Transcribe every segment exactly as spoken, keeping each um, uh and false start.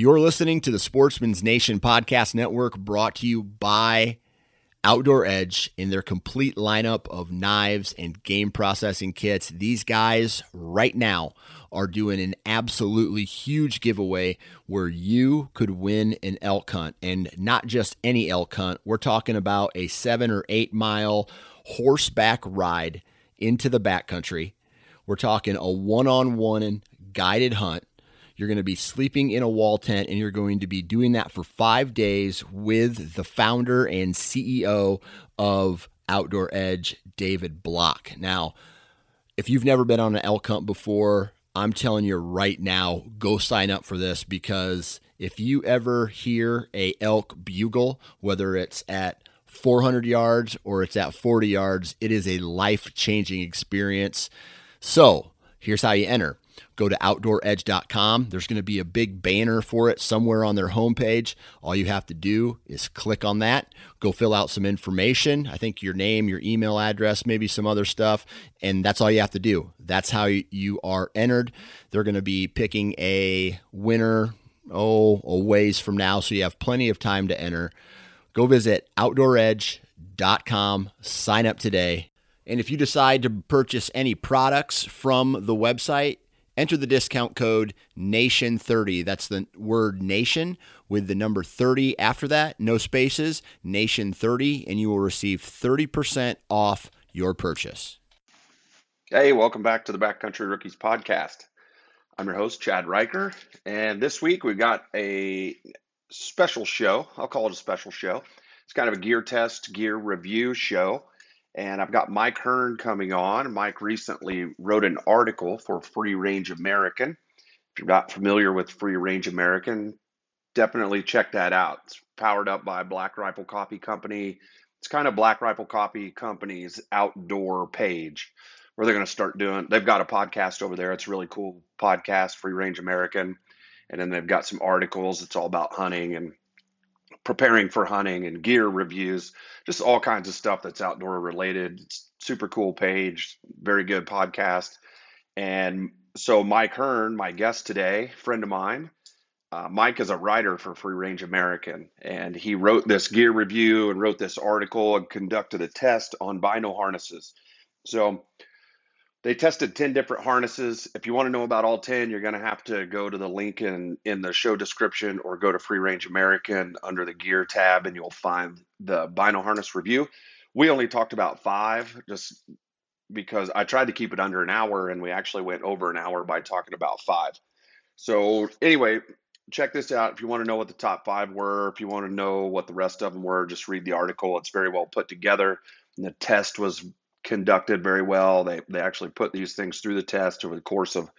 You're listening to the Sportsman's Nation Podcast Network, brought to you by Outdoor Edge in their complete lineup of knives and game processing kits. These guys right now are doing an absolutely huge giveaway where you could win an elk hunt, and not just any elk hunt. We're talking about a seven or eight mile horseback ride into the backcountry. We're talking a one-on-one guided hunt. You're going to be sleeping in a wall tent, and you're going to be doing that for five days with the founder and C E O of Outdoor Edge, David Block. Now, if you've never been on an elk hunt before, I'm telling you right now, go sign up for this, because if you ever hear a elk bugle, whether it's at four hundred yards or it's at forty yards, it is a life-changing experience. So here's how you enter. Go to outdoor edge dot com. There's going to be a big banner for it somewhere on their homepage. All you have to do is click on that, go fill out some information. I think your name, your email address, maybe some other stuff, and that's all you have to do. That's how you are entered. They're going to be picking a winner, oh, a ways from now, so you have plenty of time to enter. Go visit outdoor edge dot com, sign up today. And if you decide to purchase any products from the website, enter the discount code nation thirty. That's the word nation with the number thirty after that, no spaces, nation thirty, and you will receive thirty percent off your purchase. Hey, welcome back to the Backcountry Rookies podcast. I'm your host, Chad Riker, and this week we've got a special show. I'll call it a special show. It's kind of a gear test, gear review show. And I've got Mike Hearn coming on. Mike recently wrote an article for Free Range American. If you're not familiar with Free Range American, definitely check that out. It's powered up by Black Rifle Coffee Company. It's kind of Black Rifle Coffee Company's outdoor page where they're going to start doing, they've got a podcast over there. It's a really cool podcast, Free Range American. And then they've got some articles. It's all about hunting and preparing for hunting and gear reviews, just all kinds of stuff that's outdoor related. It's super cool page, very good podcast. And so Mike Hearn, my guest today, friend of mine, uh, Mike is a writer for Free Range American, and he wrote this gear review and wrote this article and conducted a test on bino harnesses. So they tested ten different harnesses. If you want to know about all ten, you're going to have to go to the link in, in the show description or go to Free Range American under the gear tab, and you'll find the bino harness review. We only talked about five just because I tried to keep it under an hour, and we actually went over an hour by talking about five. So anyway, check this out. If you want to know what the top five were, if you want to know what the rest of them were, just read the article. It's very well put together. And the test was conducted very well. They they actually put these things through the test over the course of,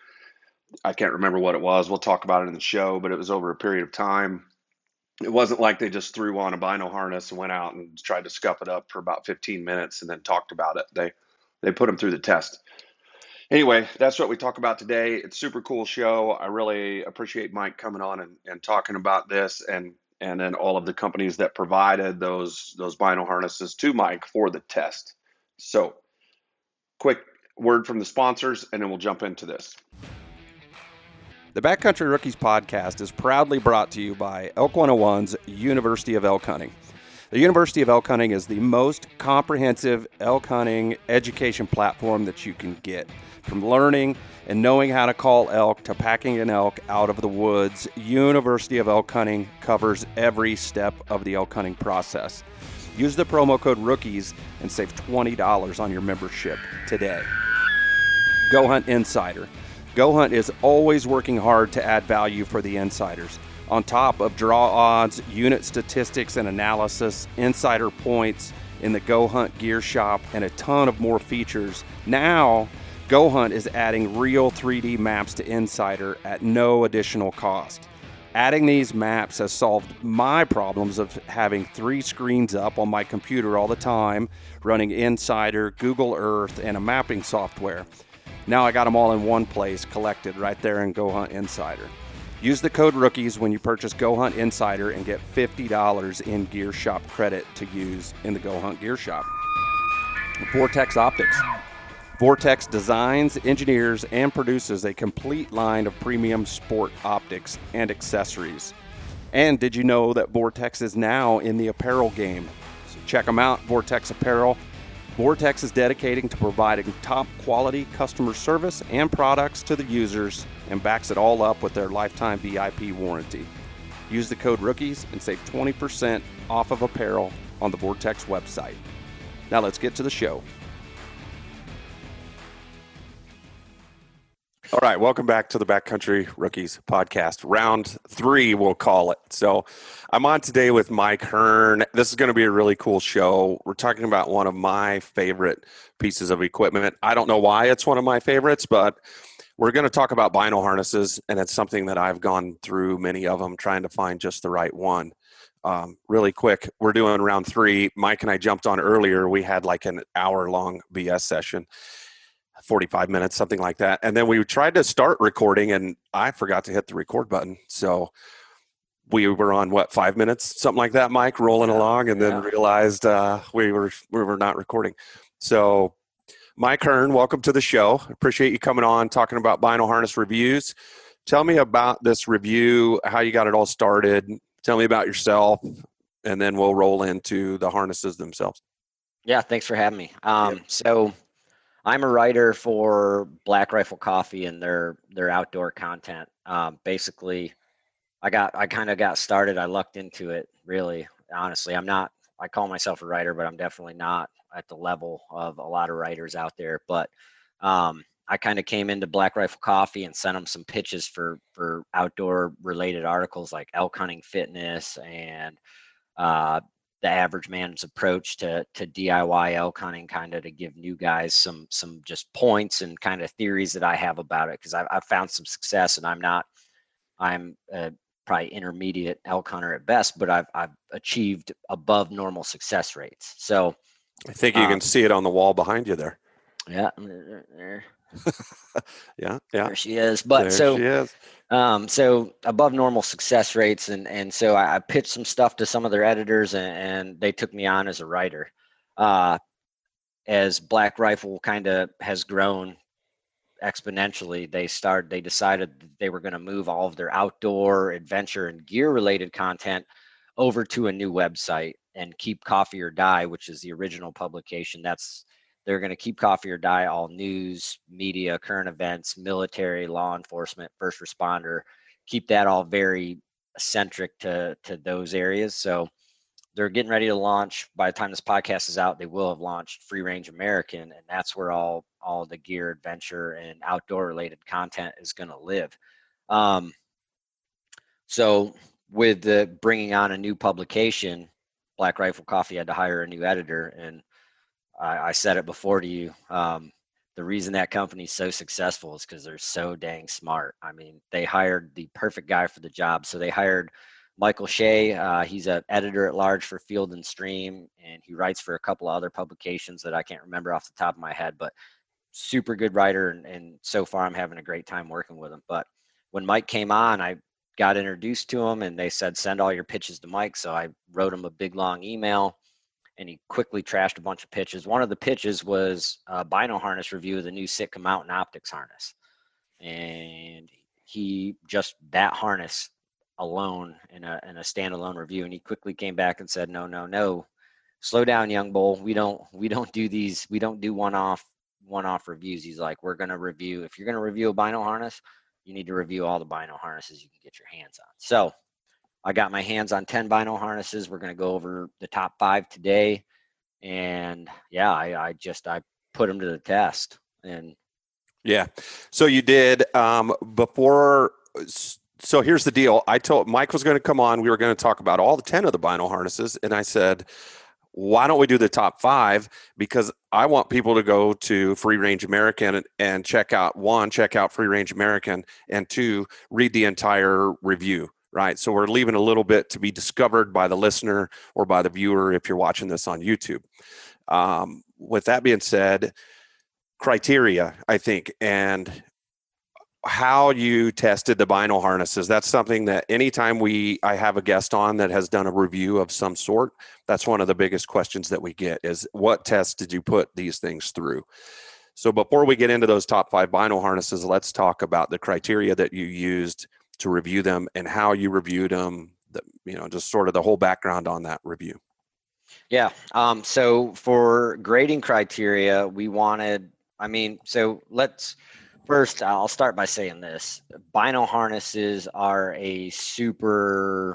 I can't remember what it was. We'll talk about it in the show, but it was over a period of time. It wasn't like they just threw on a bino harness and went out and tried to scuff it up for about fifteen minutes and then talked about it. They they put them through the test. Anyway, that's what we talk about today. It's a super cool show. I really appreciate Mike coming on and, and talking about this, and and then all of the companies that provided those those bino harnesses to Mike for the test. So, quick word from the sponsors, and then we'll jump into this. The Backcountry Rookies podcast is proudly brought to you by Elk one oh one's University of Elk Hunting. The University of Elk Hunting is the most comprehensive elk hunting education platform that you can get. From learning and knowing how to call elk to packing an elk out of the woods, University of Elk Hunting covers every step of the elk hunting process. Use the promo code ROOKIES and save twenty dollars on your membership today. Go Hunt Insider. Go Hunt is always working hard to add value for the insiders. On top of draw odds, unit statistics and analysis, insider points in the Go Hunt gear shop, and a ton of more features, now Go Hunt is adding real three D maps to Insider at no additional cost. Adding these maps has solved my problems of having three screens up on my computer all the time, running Insider, Google Earth, and a mapping software. Now I got them all in one place, collected right there in Go Hunt Insider. Use the code ROOKIES when you purchase Go Hunt Insider and get fifty dollars in gear shop credit to use in the Go Hunt gear shop. Vortex Optics. Vortex designs, engineers, and produces a complete line of premium sport optics and accessories. And did you know that Vortex is now in the apparel game? So check them out, Vortex Apparel. Vortex is dedicating to providing top quality customer service and products to the users and backs it all up with their lifetime V I P warranty. Use the code ROOKIES and save twenty percent off of apparel on the Vortex website. Now let's get to the show. All right, welcome back to the Backcountry Rookies podcast. Round three, we'll call it. So I'm on today with Mike Hearn. This is going to be a really cool show. We're talking about one of my favorite pieces of equipment. I don't know why it's one of my favorites, but we're going to talk about bino harnesses, and it's something that I've gone through many of them trying to find just the right one. Um, really quick, we're doing round three. Mike and I jumped on earlier. We had like an hour-long B S session. forty-five minutes, something like that. And then we tried to start recording and I forgot to hit the record button. So we were on what, five minutes, something like that, Mike, rolling yeah, along and then yeah. realized uh, we were we were not recording. So Mike Hearn, welcome to the show. Appreciate you coming on, talking about bino harness reviews. Tell me about this review, how you got it all started. Tell me about yourself, and then we'll roll into the harnesses themselves. Yeah, thanks for having me. Um, yep. So I'm a writer for Black Rifle Coffee and their their outdoor content. Um, basically, I got I kind of got started. I lucked into it. Really, honestly, I'm not. I call myself a writer, but I'm definitely not at the level of a lot of writers out there. But um, I kind of came into Black Rifle Coffee and sent them some pitches for for outdoor related articles like elk hunting fitness and uh, the average man's approach to to D I Y elk hunting, kind of to give new guys some some just points and kind of theories that I have about it, because I've, I've found some success, and I'm not I'm uh, probably intermediate elk hunter at best, but I've I've achieved above normal success rates. So I think you um, can see it on the wall behind you there. Yeah, there. yeah, yeah. There she is. But there so she is. Um, so above normal success rates. And, and so I, I pitched some stuff to some of their editors, and, and they took me on as a writer. Uh, as Black Rifle kind of has grown exponentially, they started, they decided that they were going to move all of their outdoor adventure and gear related content over to a new website and keep Coffee or Die, which is the original publication. That's, they're going to keep Coffee or Die, all news, media, current events, military, law enforcement, first responder, keep that all very centric to, to those areas. So they're getting ready to launch. By the time this podcast is out, they will have launched Free Range American, and that's where all, all the gear, adventure, and outdoor related content is going to live. Um, so with the bringing on a new publication, Black Rifle Coffee had to hire a new editor, and I, I said it before to you. Um, the reason that company's so successful is because they're so dang smart. I mean, they hired the perfect guy for the job. So they hired Michael Shea. Uh, he's an editor at large for Field and Stream, and he writes for a couple of other publications that I can't remember off the top of my head, but super good writer. And, and so far I'm having a great time working with him. But when Mike came on, I got introduced to him, and they said, send all your pitches to Mike. So I wrote him a big long email, and he quickly trashed a bunch of pitches. One of the pitches was a bino harness review of the new Sitka Mountain Optics harness. And he just, that harness alone in a, in a standalone review. And he quickly came back and said, no, no, no, slow down, young bull. We don't, we don't do these. We don't do one-off, one-off reviews. He's like, we're going to review, if you're going to review a bino harness, you need to review all the bino harnesses you can get your hands on. So I got my hands on ten bino harnesses. We're going to go over the top five today. And yeah, I, I just, I put them to the test. And yeah, so you did um, before. So here's the deal. I told Mike was going to come on. We were going to talk about all the ten of the bino harnesses. And I said, why don't we do the top five? Because I want people to go to Free Range American and, and check out one, check out Free Range American, and two, read the entire review. Right. So we're leaving a little bit to be discovered by the listener or by the viewer if you're watching this on YouTube. Um, with that being said, criteria, I think, and how you tested the bino harnesses. That's something that anytime we I have a guest on that has done a review of some sort, that's one of the biggest questions that we get is, what tests did you put these things through? So before we get into those top five bino harnesses, let's talk about the criteria that you used to review them and how you reviewed them, the, you know, just sort of the whole background on that review. Yeah. Um, so for grading criteria, we wanted, I mean, so let's first, I'll start by saying this. Bino harnesses are a super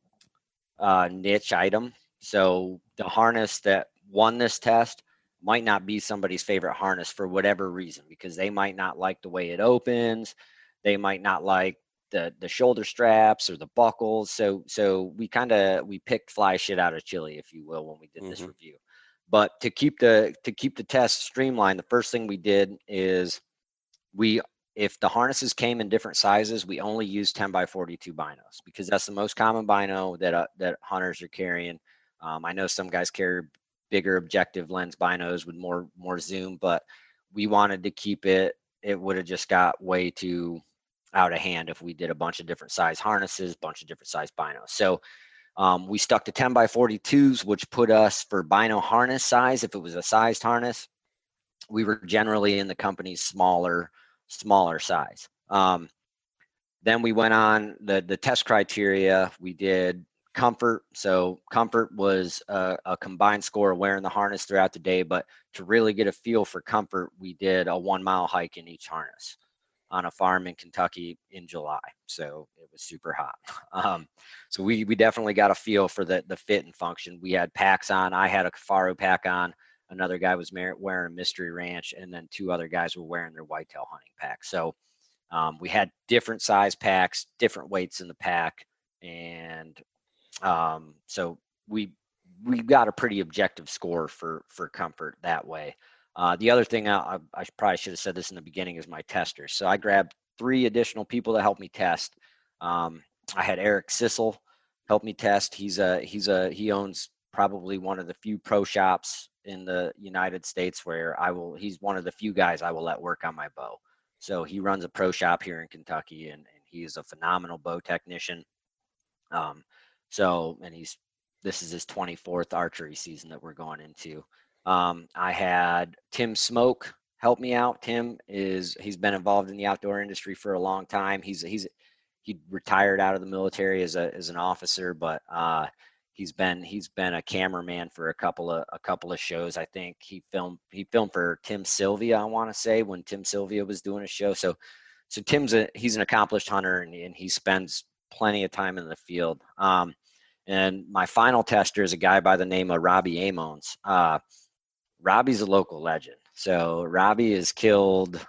uh, niche item. So the harness that won this test might not be somebody's favorite harness for whatever reason, because they might not like the way it opens. They might not like the the shoulder straps or the buckles. So so we kind of we picked fly shit out of chili, if you will, when we did mm-hmm. this review. But to keep the to keep the test streamlined, the first thing we did is we if the harnesses came in different sizes, we only used ten by forty-two binos, because that's the most common bino that uh, that hunters are carrying. Um, I know some guys carry bigger objective lens binos with more more zoom, but we wanted to keep it. It would have just got way too out of hand if we did a bunch of different size harnesses, bunch of different size binos. So um, we stuck to ten by forty-twos, which put us for bino harness size. If it was a sized harness, we were generally in the company's smaller, smaller size. Um, then we went on the, the test criteria. We did comfort. So comfort was a, a combined score of wearing the harness throughout the day, but to really get a feel for comfort, we did a one mile hike in each harness on a farm in Kentucky in July. So it was super hot. Um, so we we definitely got a feel for the, the fit and function. We had packs on. I had a Cafaro pack on. Another guy was wearing a Mystery Ranch, and then two other guys were wearing their whitetail hunting pack. So um, we had different size packs, different weights in the pack. And um, so we we got a pretty objective score for, for comfort that way. Uh, the other thing, I, I probably should have said this in the beginning, is my testers. So I grabbed three additional people to help me test. Um, I had Eric Sissel help me test. He's a he's a he owns probably one of the few pro shops in the United States where I will. He's one of the few guys I will let work on my bow. So he runs a pro shop here in Kentucky, and, and he is a phenomenal bow technician. Um, so and he's this is his twenty-fourth archery season that we're going into. Um, I had Tim Smoke help me out. Tim is, he's been involved in the outdoor industry for a long time. He's, he's, he retired out of the military as a, as an officer, but, uh, he's been, he's been a cameraman for a couple of, a couple of shows. I think he filmed, he filmed for Tim Sylvia, I want to say, when Tim Sylvia was doing a show. So, so Tim's a, he's an accomplished hunter, and, and he spends plenty of time in the field. Um, and my final tester is a guy by the name of Robbie Amons. Uh, Robbie's a local legend. So Robbie has killed,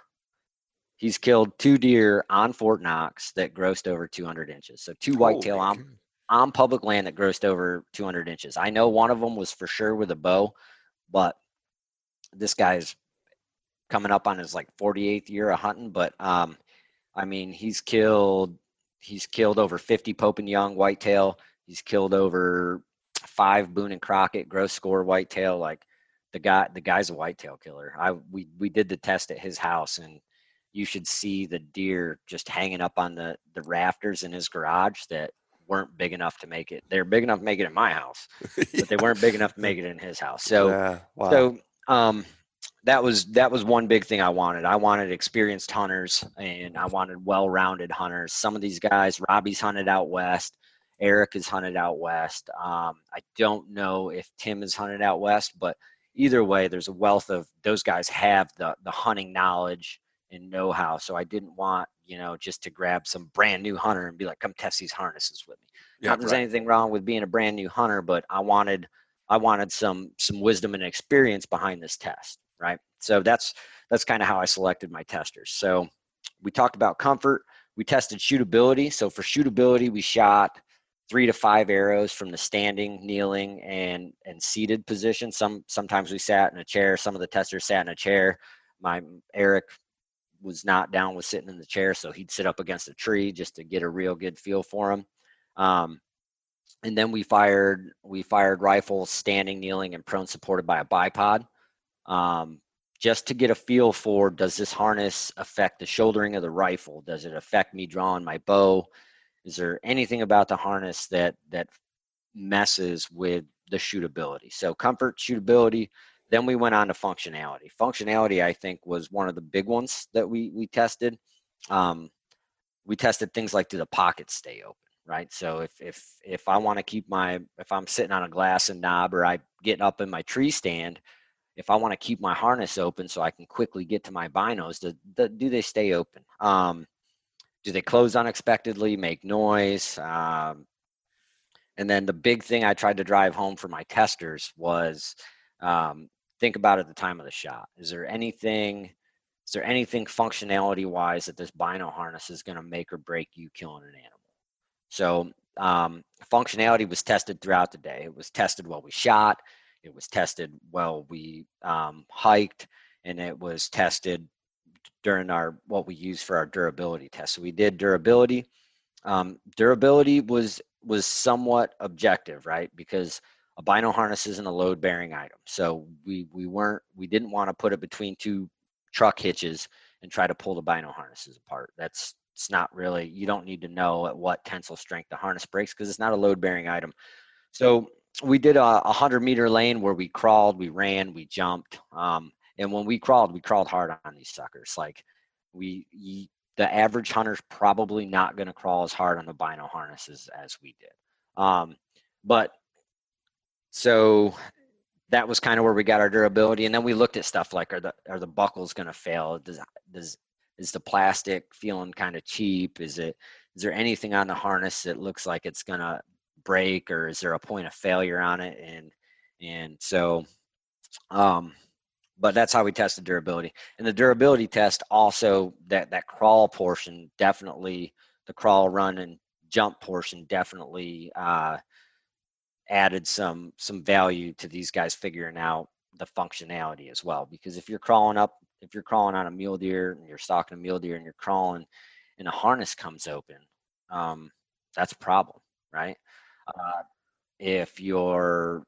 he's killed two deer on Fort Knox that grossed over two hundred inches. So two whitetail oh, on, on public land that grossed over two hundred inches. I know one of them was for sure with a bow, but this guy's coming up on his like forty-eighth year of hunting. But um, I mean, he's killed, he's killed over fifty Pope and Young whitetail. He's killed over five Boone and Crockett gross score whitetail. Like, The guy, the guy's a whitetail killer. I we we did the test at his house, and you should see the deer just hanging up on the the rafters in his garage that weren't big enough to make it. They're big enough to make it in my house, yeah. but they weren't big enough to make it in his house. So, yeah. Wow. so um, that was that was one big thing I wanted. I wanted experienced hunters, and I wanted well-rounded hunters. Some of these guys, Robbie's hunted out west. Eric is hunted out west. Um, I don't know if Tim is hunted out west, but either way, there's a wealth of those guys have the the hunting knowledge and know-how. So I didn't want, you know, just to grab some brand new hunter and be like, come test these harnesses with me. Yeah, Not there's right. anything wrong with being a brand new hunter, but I wanted I wanted some some wisdom and experience behind this test, right? So that's that's kind of how I selected my testers. So we talked about comfort. We tested shootability. So for shootability, we shot three to five arrows from the standing, kneeling, and and seated position. Some sometimes we sat in a chair. Some of the testers sat in a chair. My Eric was not down with sitting in the chair, so he'd sit up against a tree just to get a real good feel for him. Um, and then we fired we fired rifles standing, kneeling, and prone, supported by a bipod, um, just to get a feel for, does this harness affect the shouldering of the rifle? Does it affect me drawing my bow? Is there anything about the harness that that messes with the shootability? So comfort, shootability, Then we went on to functionality. Functionality, I think, was one of the big ones that we we tested. Um, we tested things like, do the pockets stay open, right? So if if if I want to keep my, if I'm sitting on a glass and knob, or I get up in my tree stand, if I want to keep my harness open so I can quickly get to my binos, do, do they stay open? Um, do they close unexpectedly, make noise? Um, and then the big thing I tried to drive home for my testers was, um, think about at the time of the shot. Is there anything, is there anything functionality wise that this bino harness is going to make or break you killing an animal? So um, functionality was tested throughout the day. It was tested while we shot. It was tested while we um, hiked, and it was tested during our, what we use for our durability test. So we did durability. Um, durability was was somewhat objective, right? Because a bino harness isn't a load bearing item. So we we weren't we didn't want to put it between two truck hitches and try to pull the bino harnesses apart. That's it's not really, you don't need to know at what tensile strength the harness breaks, because it's not a load bearing item. So we did a, a hundred meter lane where we crawled, we ran, we jumped. Um, and when we crawled, we crawled hard on these suckers. Like we, you, the average hunter's probably not going to crawl as hard on the bino harnesses as we did. Um, but so that was kind of where we got our durability. And then we looked at stuff like, are the, are the buckles going to fail? Does, does, is the plastic feeling kind of cheap? Is it, is there anything on the harness that looks like it's going to break, or is there a point of failure on it? And, and so, um, but that's how we tested durability. And the durability test also, that, that crawl portion, definitely the crawl, run, and jump portion definitely uh, added some, some value to these guys figuring out the functionality as well. Because if you're crawling up, if you're crawling on a mule deer and you're stalking a mule deer and you're crawling and a harness comes open, um, that's a problem, right? Uh, if you're,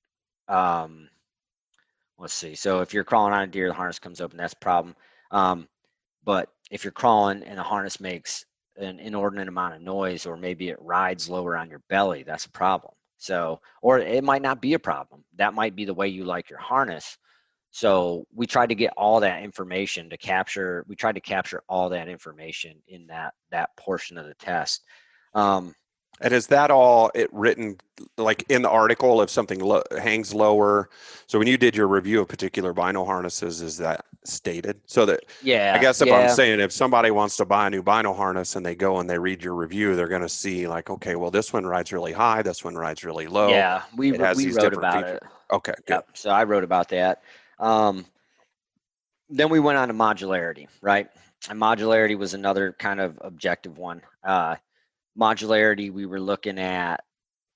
um, let's see. So if you're crawling on a deer, the harness comes open, that's a problem. Um, but if you're crawling and the harness makes an inordinate amount of noise, or maybe it rides lower on your belly, that's a problem. So, or it might not be a problem. That might be the way you like your harness. So we tried to get all that information to capture, we tried to capture all that information in that, that portion of the test. Um, And is that all it written like in the article if something lo- hangs lower? So when you did your review of particular bino harnesses, is that stated? So that, yeah, I guess if yeah. I'm saying, if somebody wants to buy a new bino harness and they go and they read your review, they're going to see like, okay, well, this one rides really high, this one rides really low. Yeah, we, It has we these wrote different about features. it. Okay, good. Yep. So I wrote about that. Um, then we went on to modularity, right? And modularity was another kind of objective one. Uh, modularity, we were looking at,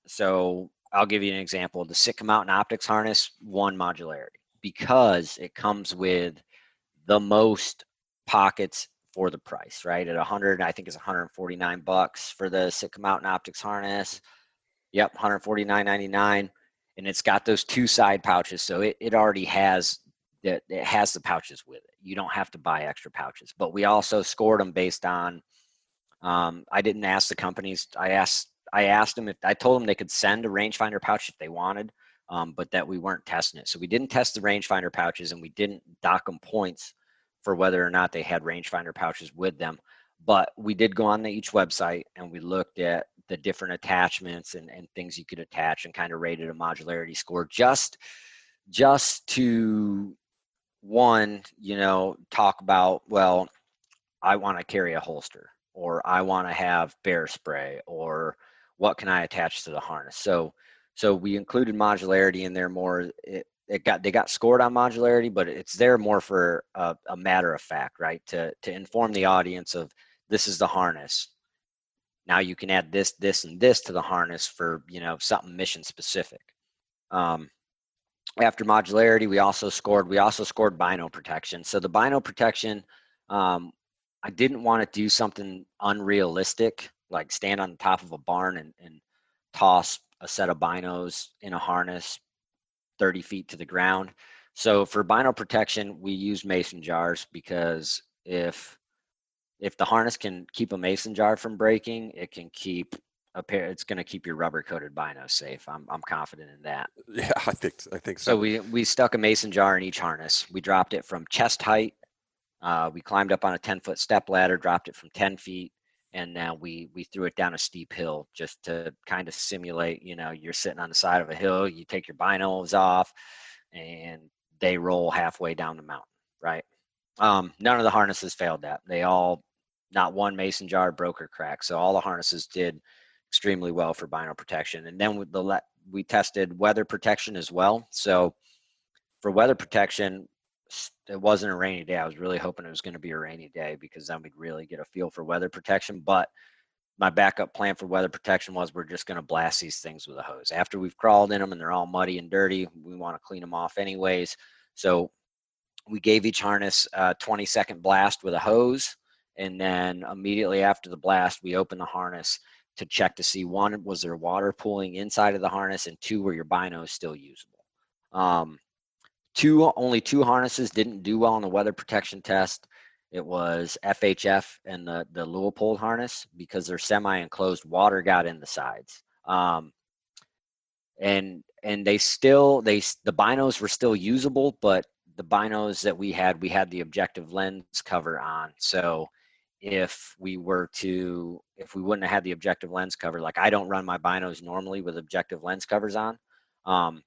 so I'll give you an example. The Sitka Mountain Optics harness, one modularity, because it comes with the most pockets for the price, right? At a hundred, I think it's one hundred forty-nine bucks for the Sitka Mountain Optics harness. Yep, one hundred forty-nine ninety-nine. And it's got those two side pouches. So it, it already has that, it has the pouches with it. You don't have to buy extra pouches, but we also scored them based on, um, I didn't ask the companies. I asked, I asked them if I told them they could send a rangefinder pouch if they wanted, um, but that we weren't testing it. So we didn't test the rangefinder pouches, and we didn't dock them points for whether or not they had rangefinder pouches with them. But we did go on to each website and we looked at the different attachments and, and things you could attach, and kind of rated a modularity score just, just to, one, you know, talk about, well, I want to carry a holster, or I want to have bear spray, or what can I attach to the harness? So, so we included modularity in there more. It, it got, they got scored on modularity, but it's there more for a, a matter of fact, right? To, to inform the audience of, this is the harness. Now you can add this, this, and this to the harness for, you know, something mission specific. Um, after modularity, we also scored, we also scored bino protection. So the bino protection, um, I didn't want to do something unrealistic, like stand on the top of a barn and, and toss a set of binos in a harness thirty feet to the ground. So for bino protection, we used mason jars, because if if the harness can keep a mason jar from breaking, it can keep a pair. It's going to keep your rubber coated bino safe. I'm I'm confident in that. Yeah, I think I think so. So we we stuck a mason jar in each harness. We dropped it from chest height. Uh, we climbed up on a ten foot step ladder, dropped it from ten feet, and then we we threw it down a steep hill just to kind of simulate. You know, you're sitting on the side of a hill. You take your binos off, and they roll halfway down the mountain. Right. Um, none of the harnesses failed that. They all, not one mason jar broke or cracked. So all the harnesses did extremely well for bino protection. And then with the le- we tested weather protection as well. So for weather protection, it wasn't a rainy day. I was really hoping it was going to be a rainy day because then we'd really get a feel for weather protection. But my backup plan for weather protection was we're just going to blast these things with a hose. After we've crawled in them and they're all muddy and dirty, we want to clean them off anyways. So we gave each harness a twenty second blast with a hose. And then immediately after the blast, we opened the harness to check to see, one, was there water pooling inside of the harness, and two, were your binos still usable? Um, two, only two harnesses didn't do well on the weather protection test. It was F H F and the, the Leupold harness, because they're semi-enclosed, water got in the sides. Um, and and they still, they the binos were still usable, but the binos that we had, we had the objective lens cover on. So if we were to, if we wouldn't have had the objective lens cover, like I don't run my binos normally with objective lens covers on. Um,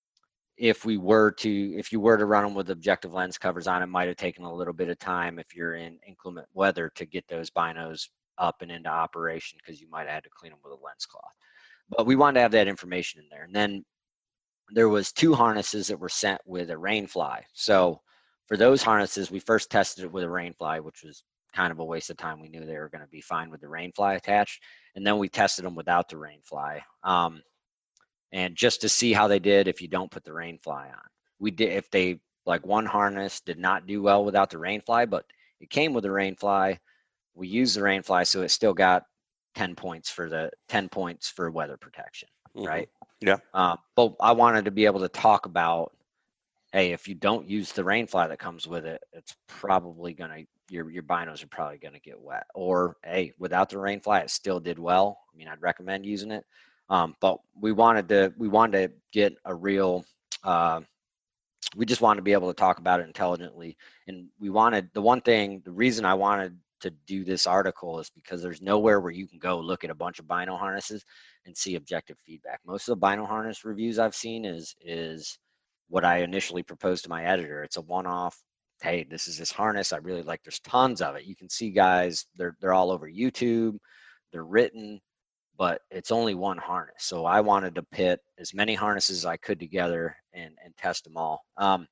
if we were to, if you were to run them with objective lens covers on, it might have taken a little bit of time if you're in inclement weather to get those binos up and into operation, because you might have had to clean them with a lens cloth. But we wanted to have that information in there. And then there was two harnesses that were sent with a rainfly. So for those harnesses, we first tested it with a rainfly, which was kind of a waste of time. We knew they were going to be fine with the rainfly attached. And then we tested them without the rainfly. Um, and just to see how they did if you don't put the rainfly on. We did, if they, like one harness did not do well without the rainfly, but it came with the rainfly. We used the rainfly, so it still got ten points for the ten points for weather protection, mm-hmm. right? Yeah. Uh, but I wanted to be able to talk about, hey, if you don't use the rainfly that comes with it, it's probably going to, your your binos are probably going to get wet. Or, hey, without the rainfly, it still did well. I mean, I'd recommend using it. Um, but we wanted to, we wanted to get a real, uh, we just wanted to be able to talk about it intelligently. And we wanted, the one thing, the reason I wanted to do this article is because there's nowhere where you can go look at a bunch of bino harnesses and see objective feedback. Most of the bino harness reviews I've seen is is what I initially proposed to my editor. It's a one-off. Hey, this is this harness. I really like. There's tons of it. You can see guys. They're they're all over YouTube. They're written, but it's only one harness. So I wanted to pit as many harnesses as I could together and and test them all. Um,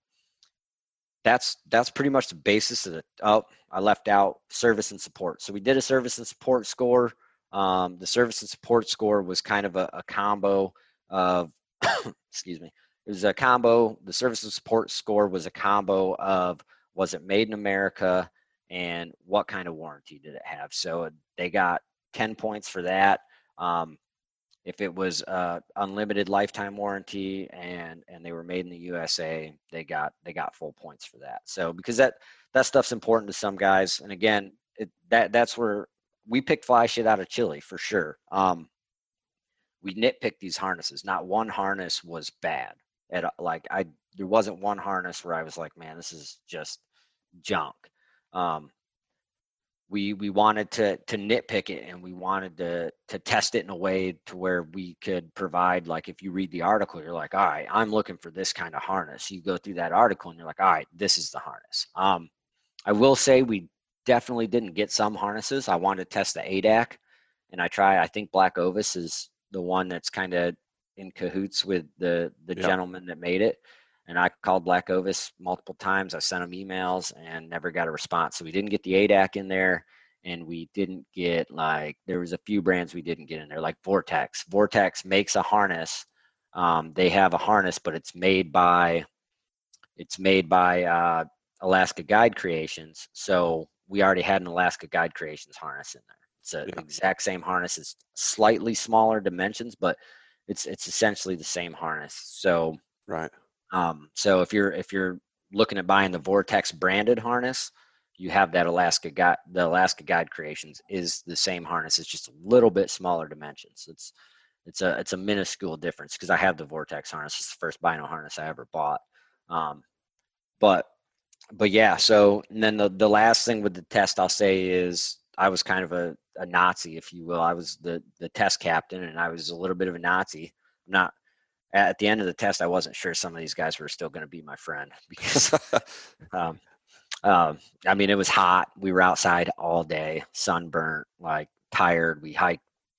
that's that's pretty much the basis of the. Oh, I left out service and support. So we did a service and support score. Um, the service and support score was kind of a, a combo of, excuse me, it was a combo. The service and support score was a combo of, was it made in America and what kind of warranty did it have? So they got ten points for that. Um, if it was uh, unlimited lifetime warranty and and they were made in the U S A, they got they got full points for that. So because that that stuff's important to some guys, and again, it, that that's where we picked fly shit out of Chile for sure. Um, we nitpicked these harnesses. Not one harness was bad. At like I, there wasn't one harness where I was like, man, this is just junk. Um, we we wanted to to nitpick it, and we wanted to to test it in a way to where we could provide, like, if you read the article, you're like, all right, I'm looking for this kind of harness. You go through that article and you're like, all right, this is the harness. Um, I will say we definitely didn't get some harnesses. I wanted to test the A D A C, and I try. I think Black Ovis is the one that's kind of in cahoots with the the yep. gentleman that made it. And I called Black Ovis multiple times. I sent them emails and never got a response. So we didn't get the A D A C in there, and we didn't get, like, there was a few brands we didn't get in there, like Vortex. Vortex makes a harness. Um, they have a harness, but it's made by it's made by uh, Alaska Guide Creations. So we already had an Alaska Guide Creations harness in there. It's a, yeah. the exact same harness. It's slightly smaller dimensions, but it's it's essentially the same harness. So right. Um, so if you're if you're looking at buying the Vortex branded harness, you have that Alaska Guide, the Alaska Guide Creations is the same harness. It's just a little bit smaller dimensions. It's it's a it's a minuscule difference because I have the Vortex harness. It's the first Bino harness I ever bought. Um, but but yeah, so and then the the last thing with the test I'll say is I was kind of a, a Nazi, if you will. I was the the test captain, and I was a little bit of a Nazi. I'm not at the end of the test. I wasn't sure some of these guys were still going to be my friend because. um, Um, I mean, it was hot. We were outside all day, sunburnt, like tired. We hiked.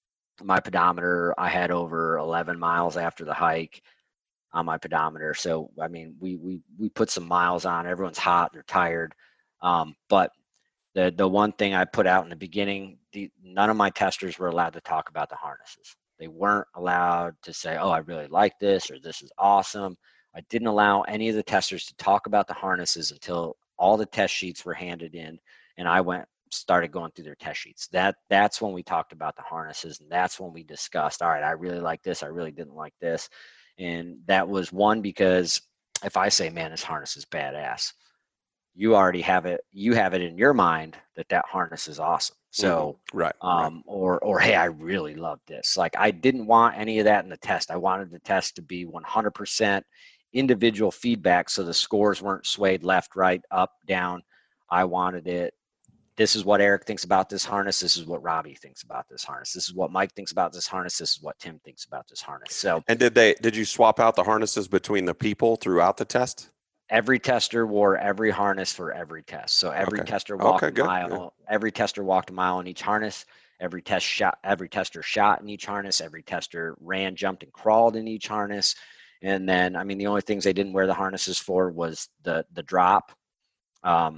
My pedometer, I had over eleven miles after the hike on my pedometer. So, I mean, we we we put some miles on. Everyone's hot. They're tired. Um, but the the one thing I put out in the beginning, the, none of my testers were allowed to talk about the harnesses. They weren't allowed to say, "Oh, I really like this," or "This is awesome." I didn't allow any of the testers to talk about the harnesses until all the test sheets were handed in, and I went started going through their test sheets. That that's when we talked about the harnesses, and that's when we discussed, all right, I really like this, I really didn't like this. And that was one, because if I say, man, this harness is badass, you already have it, you have it in your mind that that harness is awesome. So, mm-hmm. right, um, right. or, or, hey, I really love this. Like, I didn't want any of that in the test. I wanted the test to be one hundred percent individual feedback, so the scores weren't swayed left, right, up, down. I wanted it. This is what Eric thinks about this harness. This is what Robbie thinks about this harness. This is what Mike thinks about this harness. This is what Tim thinks about this harness. So, and did they did you swap out the harnesses between the people throughout the test? Every tester wore every harness for every test. So every okay. tester walked okay, a mile. yeah. Every tester walked a mile in each harness. Every test shot. Every tester shot in each harness. Every tester ran, jumped, and crawled in each harness. And then, I mean, the only things they didn't wear the harnesses for was the the drop. Um,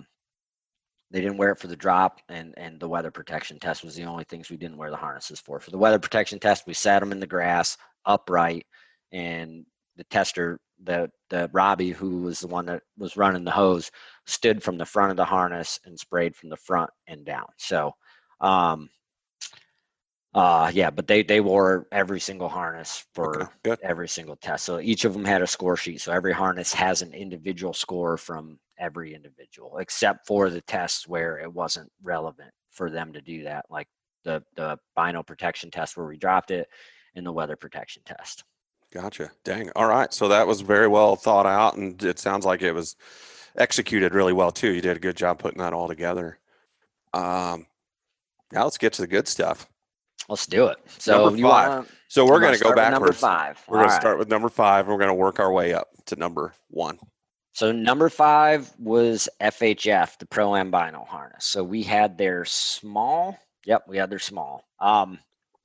they didn't wear it for the drop, and and the weather protection test was the only things we didn't wear the harnesses for. For the weather protection test, we sat them in the grass upright, and the tester, the the Robbie, who was the one that was running the hose, stood from the front of the harness and sprayed from the front and down. So, um, uh, yeah, but they they wore every single harness for okay, every single test. So each of them had a score sheet. So every harness has an individual score from every individual, except for the tests where it wasn't relevant for them to do that, like the the Bino protection test where we dropped it, and the weather protection test. Gotcha. Dang. All right. So that was very well thought out, and it sounds like it was executed really well too. You did a good job putting that all together. Um, now let's get to the good stuff. Let's do it. So number you five. wanna, so we're going to go backwards. Number five. We're going to right. start with number five. And we're going to work our way up to number one. So number five was F H F, the Pro-Am Bino harness. So we had their small. Yep, we had their small. Um,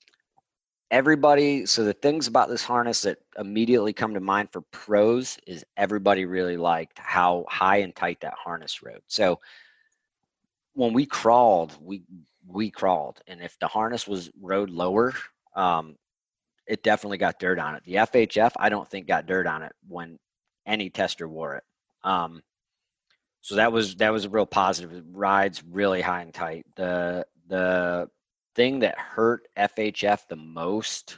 everybody. So the things about this harness that immediately come to mind for pros is everybody really liked how high and tight that harness rode. So when we crawled, we we crawled, and if the harness was rode lower, um, it definitely got dirt on it. The F H F, I don't think got dirt on it when any tester wore it. Um, so that was that was a real positive. It rides really high and tight. The the thing that hurt F H F the most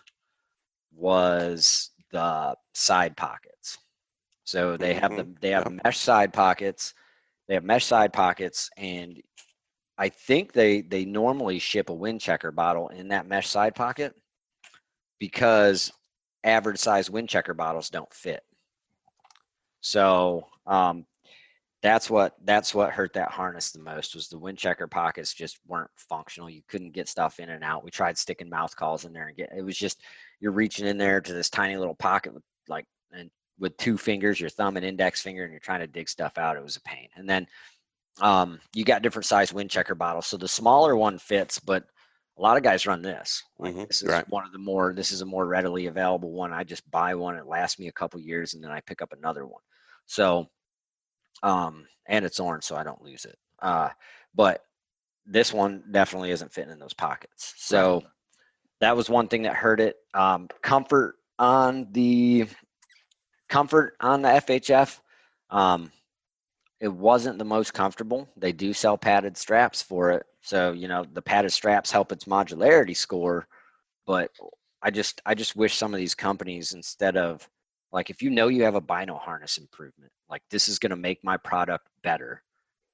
was the side pockets. So they have the they have mesh side pockets. They have mesh side pockets, and I think they they normally ship a wind checker bottle in that mesh side pocket because average size wind checker bottles don't fit. So um, that's what that's what hurt that harness the most, was the wind checker pockets just weren't functional. You couldn't get stuff in and out. We tried sticking mouth calls in there, and get it was just you're reaching in there to this tiny little pocket with like and with two fingers, your thumb and index finger, and you're trying to dig stuff out. It was a pain. And then um, you got different size wind checker bottles. So the smaller one fits, but a lot of guys run this. Like mm-hmm. this is right. one of the more, this is a more readily available one. I just buy one. It lasts me a couple years, and then I pick up another one. So, um, and it's orange, so I don't lose it. Uh, but this one definitely isn't fitting in those pockets. So right. that was one thing that hurt it. Um, comfort on the comfort on the F H F. Um, it wasn't the most comfortable. They do sell padded straps for it. So, you know, the padded straps help its modularity score, but I just, I just wish some of these companies, instead of like, if you know you have a Bino harness improvement, like this is going to make my product better,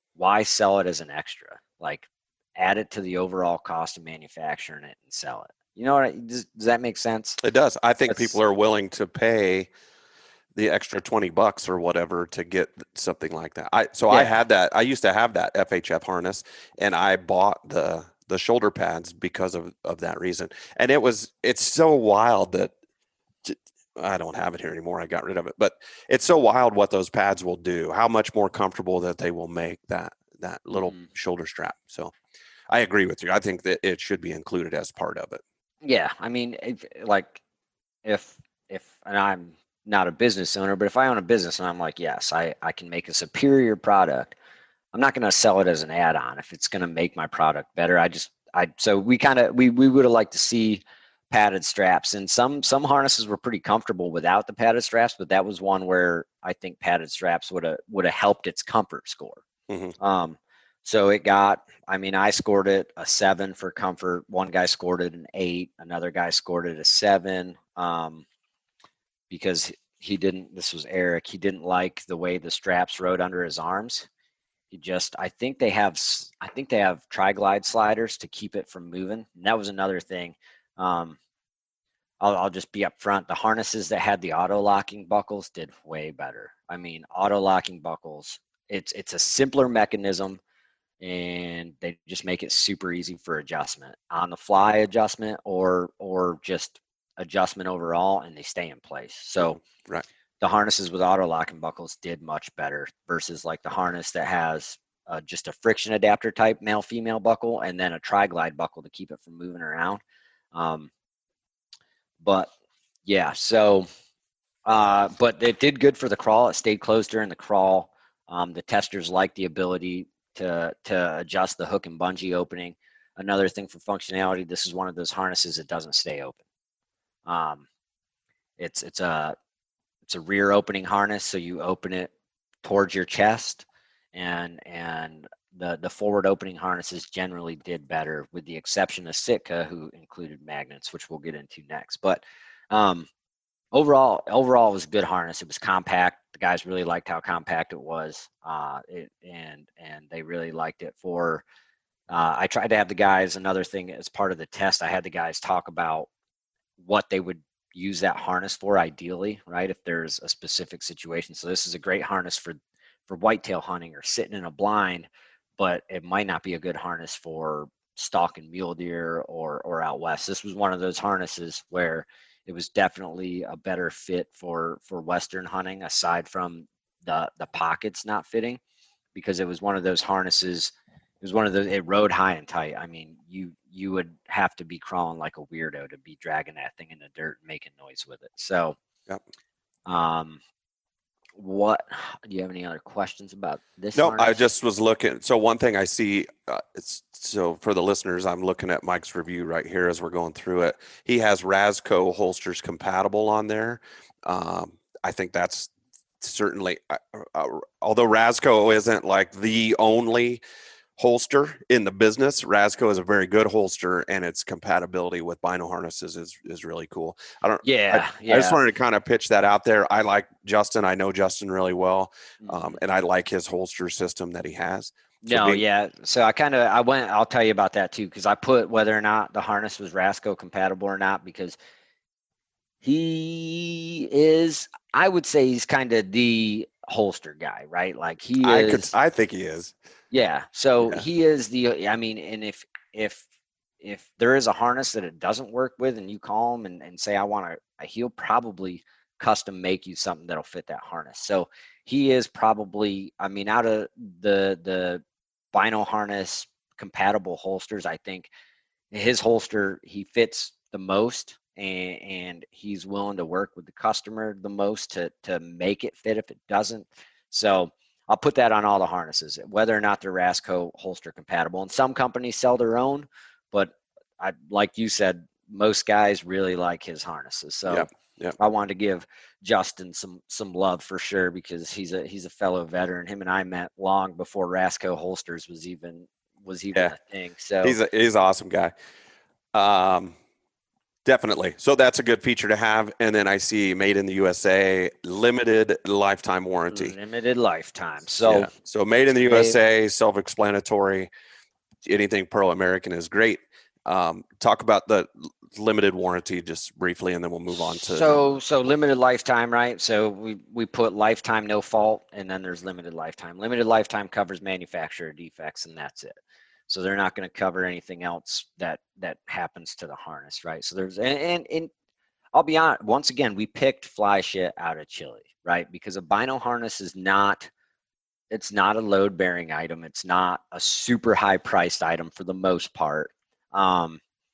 why sell it as an extra? Like, add it to the overall cost of manufacturing it and sell it. You know what? I, does, does that make sense? It does. I think That's- people are willing to pay the extra twenty bucks or whatever to get something like that. I so I Yeah. had that. I used to have that F H F harness, and I bought the the shoulder pads because of of that reason. And it was it's so wild that j- I don't have it here anymore. I got rid of it, but it's so wild what those pads will do. How much more comfortable that they will make that that little Mhm. shoulder strap. So I agree with you. I think that it should be included as part of it. Yeah, I mean, if, like, if if and I'm not a business owner, but if I own a business and I'm like, yes, I I can make a superior product, I'm not going to sell it as an add-on if it's going to make my product better. I just I so we kind of we we would have liked to see padded straps, and some some harnesses were pretty comfortable without the padded straps, but that was one where I think padded straps would have would have helped its comfort score. Mhm. Um, so it got, I mean, I scored it a seven for comfort. One guy scored it an eight. Another guy scored it a seven. Um, because he didn't, this was Eric, he didn't like the way the straps rode under his arms. He just, I think they have, s- I think they have tri-glide sliders to keep it from moving. And that was another thing. Um, I'll, I'll just be up front. The harnesses that had the auto locking buckles did way better. I mean, auto locking buckles, it's, it's a simpler mechanism, and they just make it super easy for adjustment, on the fly adjustment, or or just adjustment overall, and they stay in place. So Right. the harnesses with auto locking buckles did much better versus like the harness that has uh, just a friction adapter type male female buckle and then a tri-glide buckle to keep it from moving around. Um, but yeah, so uh, but it did good for the crawl. It stayed closed during the crawl. Um, the testers liked the ability to to adjust the hook and bungee opening. Another thing for functionality, this is one of those harnesses that doesn't stay open. Um, it's it's a it's a rear opening harness, so you open it towards your chest, and and the the forward opening harnesses generally did better, with the exception of Sitka, who included magnets, which we'll get into next. But um, overall, overall, it was a good harness. It was compact. The guys really liked how compact it was, uh, it, and and they really liked it for. Uh, I tried to have the guys. Another thing as part of the test, I had the guys talk about what they would use that harness for ideally, right? If there's a specific situation. So this is a great harness for for whitetail hunting or sitting in a blind, but it might not be a good harness for stalking mule deer or or out west. This was one of those harnesses where it was definitely a better fit for for western hunting, aside from the the pockets not fitting, because it was one of those harnesses. It was one of those. It rode high and tight. I mean, you you would have to be crawling like a weirdo to be dragging that thing in the dirt and making noise with it. So, Yep. um, what do you have any other questions about this? No, I harness? just was looking. So one thing I see, uh, it's so for the listeners, I'm looking at Mike's review right here as we're going through it. He has Razco holsters compatible on there. Um, I think that's certainly, uh, uh, although Razco isn't like the only holster in the business, Razco is a very good holster, and its compatibility with bino harnesses is is really cool. I don't. Yeah, I, yeah. I just wanted to kind of pitch that out there. I like Justin. I know Justin really well, um, Mhm. and I like his holster system that he has. So No, being- yeah. So I kind of I went. I'll tell you about that too, because I put whether or not the harness was Rasco compatible or not, because he is. I would say he's kind of the holster guy, right? Like he I is. could. I think he is. Yeah. So Yeah. he is the. I mean, and if if if there is a harness that it doesn't work with, and you call him and, and say I want to, he'll probably custom make you something that'll fit that harness. So he is probably. I mean, out of the the bino harness compatible holsters, I think his holster he fits the most, and, and he's willing to work with the customer the most to to make it fit if it doesn't. So I'll put that on all the harnesses, whether or not they're Rasco holster compatible. And some companies sell their own, but I, like you said, most guys really like his harnesses. So Yep, yep. I wanted to give Justin some some love for sure, because he's a he's a fellow veteran. Him and I met long before Rasco holsters was even was even Yeah. a thing. So He's a he's an awesome guy. Um, Definitely. So that's a good feature to have. And then I see made in the U S A, limited lifetime warranty. Limited lifetime. So, yeah. So made in the they, U S A, self-explanatory. Anything Pearl American is great. Um, talk about the limited warranty just briefly, and then we'll move on to. So, so limited lifetime, right? So we, we put lifetime no fault, and then there's limited lifetime. Limited lifetime covers manufacturer defects, and that's it. So they're not going to cover anything else that that happens to the harness, right? So there's and, and and I'll be honest. Once again, we picked fly shit out of Chile, right? Because a bino harness is not, it's not a load bearing item. It's not a super high priced item for the most part. Um,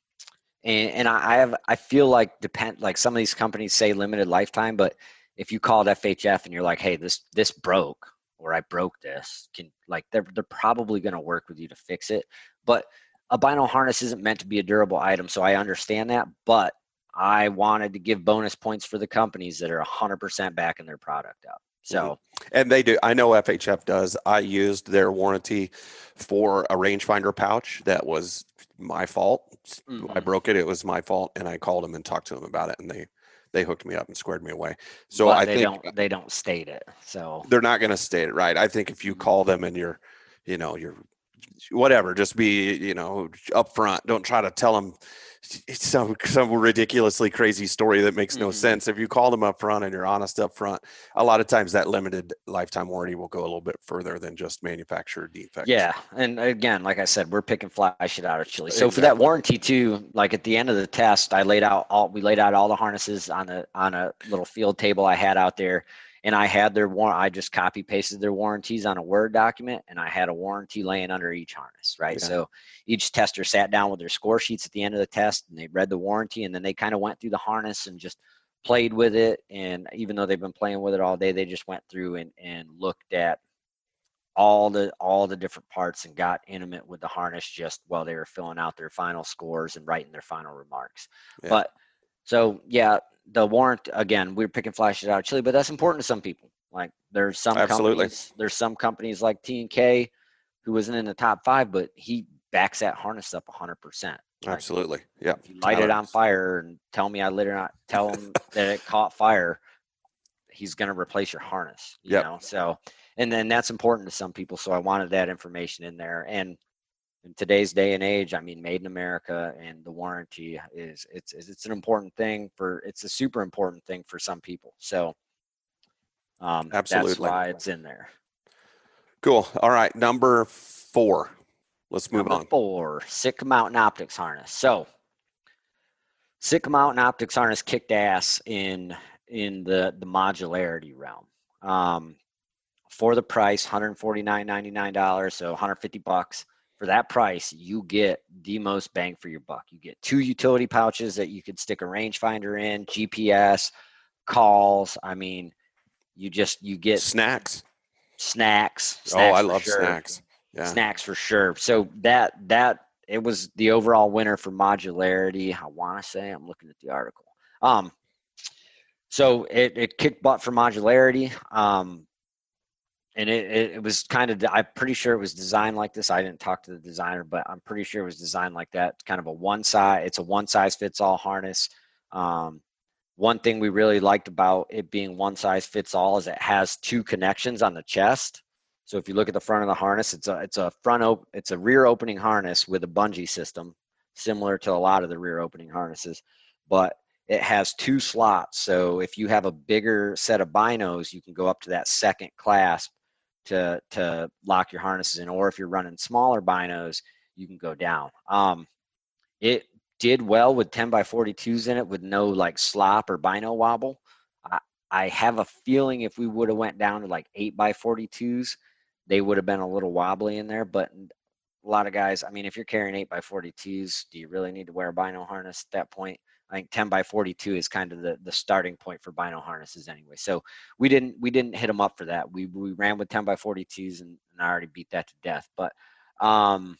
and and I, I have I feel like depend like some of these companies say limited lifetime, but if you called F H F and you're like, hey, this this broke, or I broke this, can like they're they're probably going to work with you to fix it. But a bino harness isn't meant to be a durable item, so I understand that. But I wanted to give bonus points for the companies that are one hundred percent backing their product up. So, and they do. I know F H F does. I used their warranty for a rangefinder pouch that was my fault. Mm-hmm. I broke it. It was my fault, and I called them and talked to them about it, and they they hooked me up and squared me away. So but I they think don't they don't state it. So they're not going to state it, right? I think if you call them and you're, you know, you're whatever, just be, you know, upfront. Don't try to tell them it's some some ridiculously crazy story that makes no mm-hmm. sense. If you call them up front and you're honest up front, a lot of times that limited lifetime warranty will go a little bit further than just manufacturer defects. Yeah. And again, like I said, we're picking fly shit out of Chile. So exactly. For that warranty too, like at the end of the test, I laid out all, we laid out all the harnesses on a, on a little field table I had out there. And I had their warrant. I just copy pasted their warranties on a Word document, and I had a warranty laying under each harness, right? Yeah. So each tester sat down with their score sheets at the end of the test, and they read the warranty, and then they kind of went through the harness and just played with it. And even though they've been playing with it all day, they just went through and, and looked at all the all the different parts and got intimate with the harness just while they were filling out their final scores and writing their final remarks. Yeah. But so yeah. The warrant, again, we're picking fly shit out of Chile, but that's important to some people. Like there's some Absolutely. companies, there's some companies like T and K who wasn't in the top five, but he backs that harness up one hundred percent. Like, Absolutely. Yeah. If you light it on fire and tell me I lit it on, tell him that it caught fire, he's going to replace your harness, you yep. know? So, and then that's important to some people. So I wanted that information in there. And in today's day and age, I mean, made in America and the warranty is it's it's an important thing for it's a super important thing for some people. So um, absolutely, that's why it's in there. Cool. All right, number four. Let's move number on. Four, Sitka Mountain Optics harness. So Sitka Mountain Optics harness kicked ass in in the the modularity realm. Um, for the price, one hundred forty-nine ninety-nine dollars, so one hundred fifty bucks. For that price, you get the most bang for your buck. You get two utility pouches that you could stick a rangefinder in, G P S, calls. I mean, you just, you get snacks, snacks. snacks oh, I love sure. snacks. Yeah. Snacks for sure. So that, that, it was the overall winner for modularity. I want to say, I'm looking at the article. Um, so it, it kicked butt for modularity. Um, And it, it, it was kind of, I'm pretty sure it was designed like this. I didn't talk to the designer, but I'm pretty sure it was designed like that. It's kind of a one size, it's a one size fits all harness. Um, one thing we really liked about it being one size fits all is it has two connections on the chest. So if you look at the front of the harness, it's a, it's a front, op- it's a rear opening harness with a bungee system, similar to a lot of the rear opening harnesses, but it has two slots. So if you have a bigger set of binos, you can go up to that second clasp to to lock your harnesses in, or if you're running smaller binos, you can go down. Um, it did well with ten by forty-twos in it with no like slop or bino wobble. I, I have a feeling if we would have went down to like eight by forty-twos, they would have been a little wobbly in there, but a lot of guys, I mean, if you're carrying eight by forty-twos, do you really need to wear a bino harness at that point? I think ten by forty-two is kind of the, the starting point for bino harnesses anyway. So we didn't we didn't hit them up for that. We we ran with ten by forty-twos and, and I already beat that to death. But um,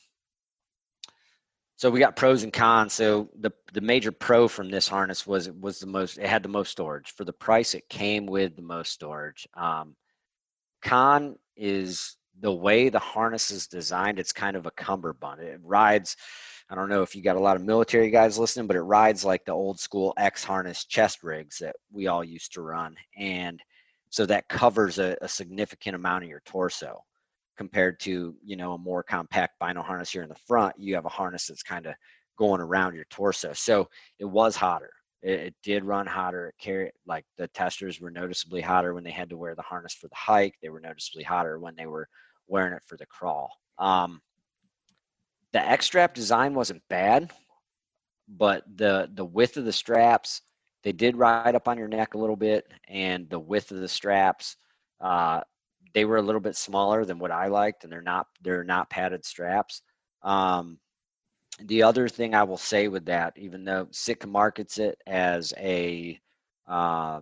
so we got pros and cons. So the the major pro from this harness was it was the most it had the most storage. For the price, it came with the most storage. Um, con is the way the harness is designed. It's kind of a cummerbund. It rides I don't know if you got a lot of military guys listening, but it rides like the old school X harness chest rigs that we all used to run. And so that covers a, a significant amount of your torso compared to, you know, a more compact bino harness here in the front. You have a harness that's kind of going around your torso. So it was hotter. It, it did run hotter. It carried, like the testers were noticeably hotter when they had to wear the harness for the hike. They were noticeably hotter when they were wearing it for the crawl. Um, the X-strap design wasn't bad, but the the width of the straps, they did ride up on your neck a little bit, and the width of the straps, uh, they were a little bit smaller than what I liked, and they're not they're not padded straps. Um, the other thing I will say with that, even though Sitka markets it as a uh,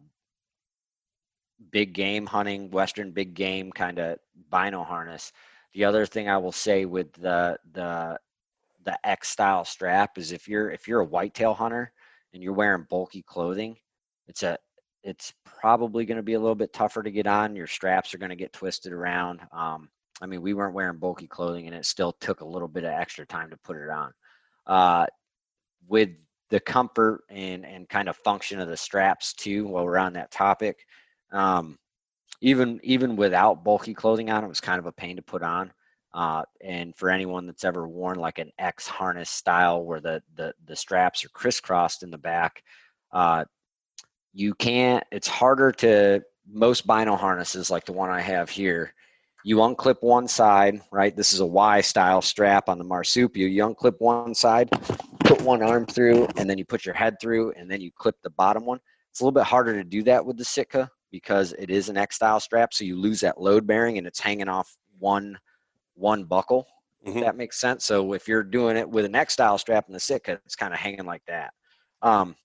big game hunting, Western big game kind of bino harness, the other thing I will say with the the the X style strap is if you're if you're a whitetail hunter and you're wearing bulky clothing, it's a it's probably going to be a little bit tougher to get on. Your straps are going to get twisted around. Um, I mean, we weren't wearing bulky clothing, and it still took a little bit of extra time to put it on. Uh, with the comfort and and kind of function of the straps too, while we're on that topic, um, even even without bulky clothing on, it was kind of a pain to put on. Uh, and for anyone that's ever worn like an X harness style where the the the straps are crisscrossed in the back, uh, you can't. It's harder to most bino harnesses like the one I have here. You unclip one side, right? This is a Y style strap on the Marsupial. You unclip one side, put one arm through, and then you put your head through, and then you clip the bottom one. It's a little bit harder to do that with the Sitka because it is an X style strap, so you lose that load bearing, and it's hanging off one. one buckle, Mm-hmm. if that makes sense. So if you're doing it with an X style strap in the Sitka, it's kind of hanging like that. Um,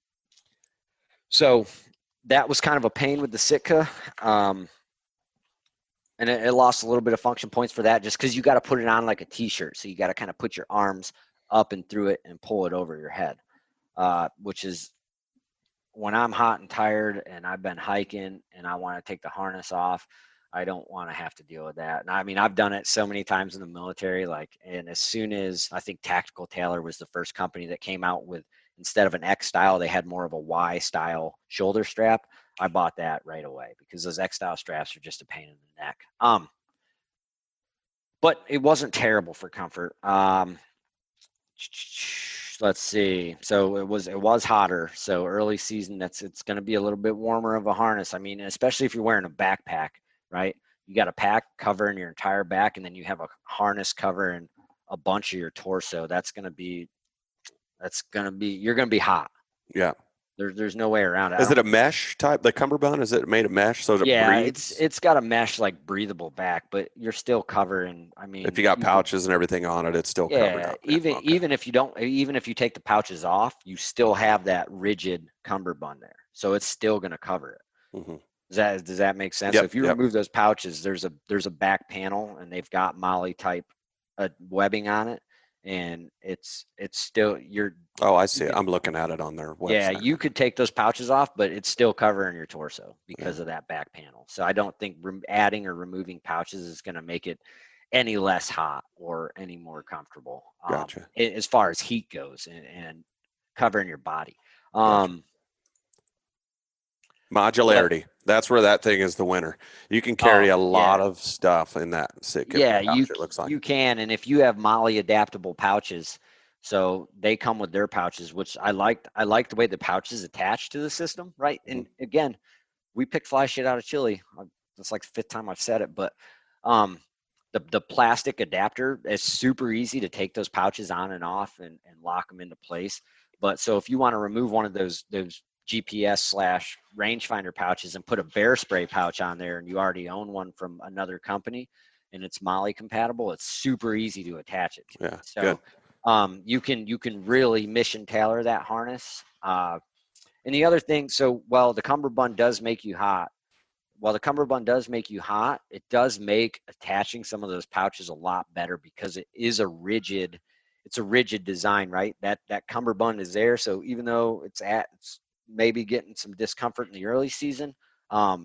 so that was kind of a pain with the Sitka. Um, and it, it lost a little bit of function points for that just because you got to put it on like a t-shirt. So you got to kind of put your arms up and through it and pull it over your head, uh, which is when I'm hot and tired and I've been hiking and I want to take the harness off, I don't want to have to deal with that. And I mean, I've done it so many times in the military, like, and as soon as I think Tactical Tailor was the first company that came out with, instead of an X style, they had more of a Y style shoulder strap. I bought that right away because those X style straps are just a pain in the neck. Um, but it wasn't terrible for comfort. Um, let's see. So it was, it was hotter. So early season, that's, it's going to be a little bit warmer of a harness. I mean, especially if you're wearing a backpack. Right? You got a pack covering your entire back, and then you have a harness covering a bunch of your torso. That's going to be, that's going to be, you're going to be hot. Yeah. There's, there's no way around it. Is it a mesh type, the cummerbund? Is it made of mesh so that yeah, it breathes? it's, it's got a mesh, like breathable back, but you're still covering. I mean, if you got you, pouches and everything on it, it's still yeah, covered up. even, Okay. even if you don't, even if you take the pouches off, you still have that rigid cummerbund there. So it's still going to cover it. Mm-hmm. Does that, does that make sense? Yep, So if you yep. remove those pouches, there's a there's a back panel, and they've got Molly type uh, webbing on it, and it's it's still you're. Oh, I see it. I'm looking at it on their website. Yeah, you could take those pouches off, but it's still covering your torso because Yeah. of that back panel. So I don't think re- adding or removing pouches is going to make it any less hot or any more comfortable. Um, Gotcha. a- as far as heat goes and, and covering your body. Gotcha. Um, Modularity. That's where that thing is the winner. You can carry Oh, a lot yeah. of stuff in that Sitka Yeah, pouch, you it looks like. you can, and if you have Molly adaptable pouches, so they come with their pouches, which I liked. I like the way the pouches attach to the system, right? And again, we pick fly shit out of Chile. Uh, That's like the fifth time I've said it, but um, the the plastic adapter is super easy to take those pouches on and off and and lock them into place. But so if you want to remove one of those those G P S slash rangefinder pouches and put a bear spray pouch on there, and you already own one from another company and it's Molly compatible, it's super easy to attach it to. Yeah, So good. um, you can you can really mission tailor that harness. Uh, and the other thing, so while the cummerbund does make you hot, while the cummerbund does make you hot, it does make attaching some of those pouches a lot better because it is a rigid, it's a rigid design, right? That that cummerbund is there. So even though it's at it's maybe getting some discomfort in the early season, um,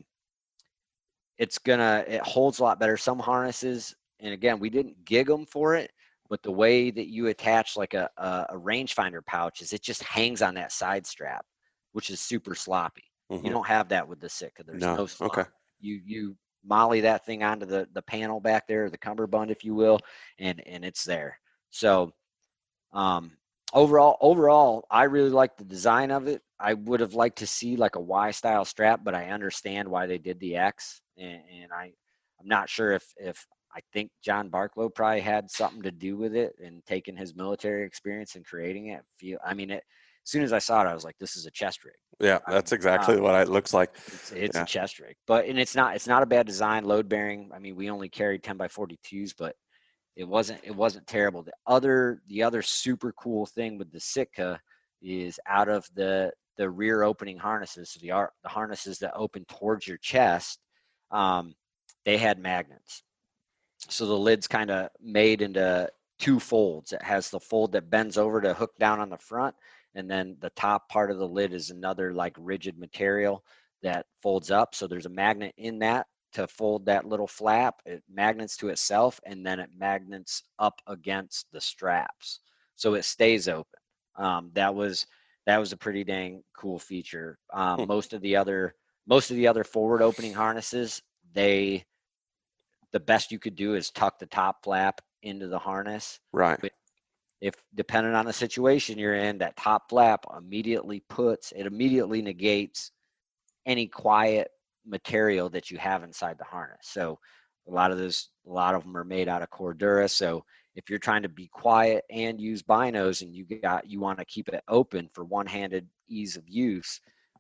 it's gonna, it holds a lot better. Some harnesses, and again, we didn't gig them for it, but the way that you attach like a, a, a rangefinder pouch is it just hangs on that side strap, which is super sloppy. Mm-hmm. You don't have that with the Sitka. There's No. no slop. Okay. You you molly that thing onto the the panel back there, the cummerbund, if you will, and and it's there. So um, overall, overall, I really like the design of it. I would have liked to see like a Y style strap, but I understand why they did the X, and, and I I'm not sure if if I think John Barklow probably had something to do with it and taking his military experience and creating it. Feel I mean it. As soon as I saw it, I was like, "This is a chest rig." Yeah, that's exactly um, what it looks like. It's, it's Yeah. a chest rig, but and it's not it's not a bad design, load bearing. I mean, we only carried ten by forty-twos, but it wasn't it wasn't terrible. The other the other super cool thing with the Sitka is out of the the rear opening harnesses, so the ar- the harnesses that open towards your chest, um, they had magnets. So the lid's kind of made into two folds. It has the fold that bends over to hook down on the front, and then the top part of the lid is another like rigid material that folds up. So there's a magnet in that to fold that little flap. It magnets to itself, and then it magnets up against the straps, so it stays open. Um, that was that was a pretty dang cool feature. Um, Hmm. Most of the other most of the other forward opening harnesses, they the best you could do is tuck the top flap into the harness. Right. But if depending on the situation you're in, that top flap immediately puts it immediately negates any quiet material that you have inside the harness. So a lot of those, a lot of them are made out of Cordura. So if you're trying to be quiet and use binos, and you got you want to keep it open for one-handed ease of use,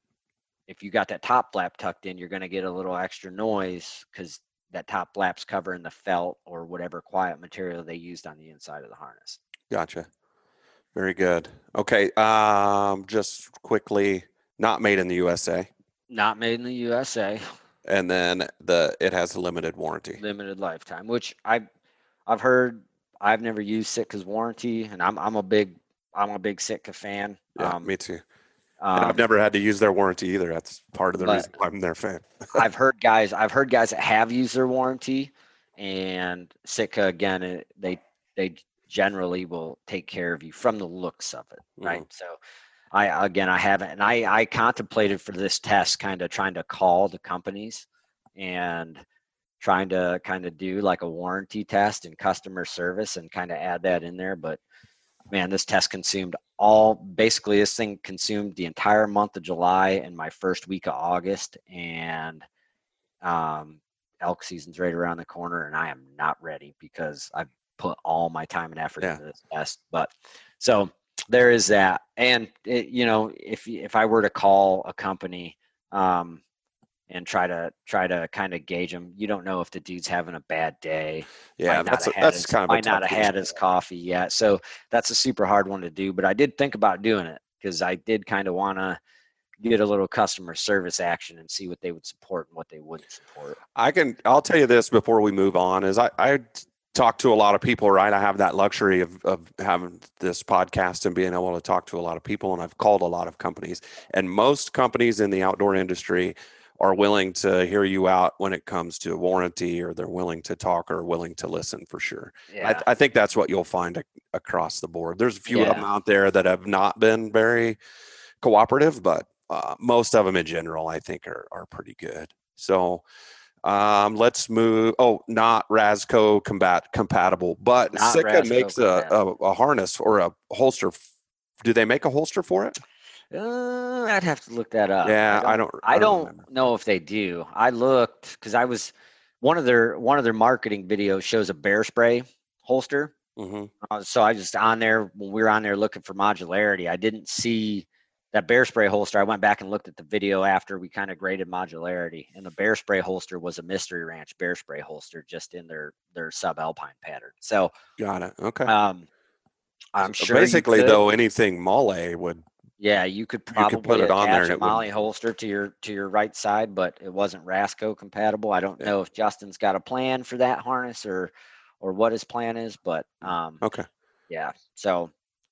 if you got that top flap tucked in, you're going to get a little extra noise because that top flap's covering the felt or whatever quiet material they used on the inside of the harness. Gotcha. Very good. Okay. Um, just quickly, not made in the U S A. Not made in the U S A. And then the it has a limited warranty. Limited lifetime, which I I've heard. I've never used Sitka's warranty, and I'm I'm a big I'm a big Sitka fan. Yeah, um, me too. um, And I've never had to use their warranty either. That's part of the but- reason why I'm their fan. I've heard guys I've heard guys that have used their warranty, and Sitka again it, they they generally will take care of you from the looks of it, right? So I again I haven't, and I I contemplated for this test kind of trying to call the companies and trying to kind of do like a warranty test and customer service and kind of add that in there, but man, this test consumed all, basically this thing consumed the entire month of July and my first week of August, and um, elk season's right around the corner, and I am not ready because I've put all my time and effort Yeah. into this test. But so there is that. And it, you know, if, if I were to call a company, um, and try to try to kind of gauge them, you don't know if the dude's having a bad day. Yeah, Might not that's have a, had that's his- kind of a might not tough have had his coffee yet. So that's a super hard one to do. But I did think about doing it because I did kind of want to get a little customer service action and see what they would support and what they wouldn't support. I can, I'll tell you this before we move on is I, I talk to a lot of people, right? I have that luxury of, of having this podcast and being able to talk to a lot of people. And I've called a lot of companies, and most companies in the outdoor industry are willing to hear you out when it comes to warranty, or they're willing to talk or willing to listen for sure. Yeah. I, I think that's what you'll find ac- across the board. There's a few of Yeah. them out there that have not been very cooperative, but uh, most of them in general, I think are, are pretty good. So um, let's move. Oh, not Rasco combat compatible, but Not Sitka Rasco makes a, a, compatible. a harness or a holster. Do they make a holster for it? Uh, I'd have to look that up. Yeah, I don't- I I don't don't, remember. know if they do. I looked because I was one of their one of their marketing videos shows a bear spray holster. Mm-hmm. Uh, so I just on there when we were on there looking for modularity. I didn't see that bear spray holster. I went back and looked at the video after we kind of graded modularity, and the bear spray holster was a Mystery Ranch bear spray holster, just in their their sub alpine pattern. So Got it. Okay. um, I'm So sure you basically, could- though, anything Mole would. Yeah, you could could probably put it on there attach and a it wouldn't- Molly holster to your to your right side, but it wasn't Rasco compatible. I don't Yeah. know if Justin's got a plan for that harness or or what his plan is, but um, Okay. yeah. So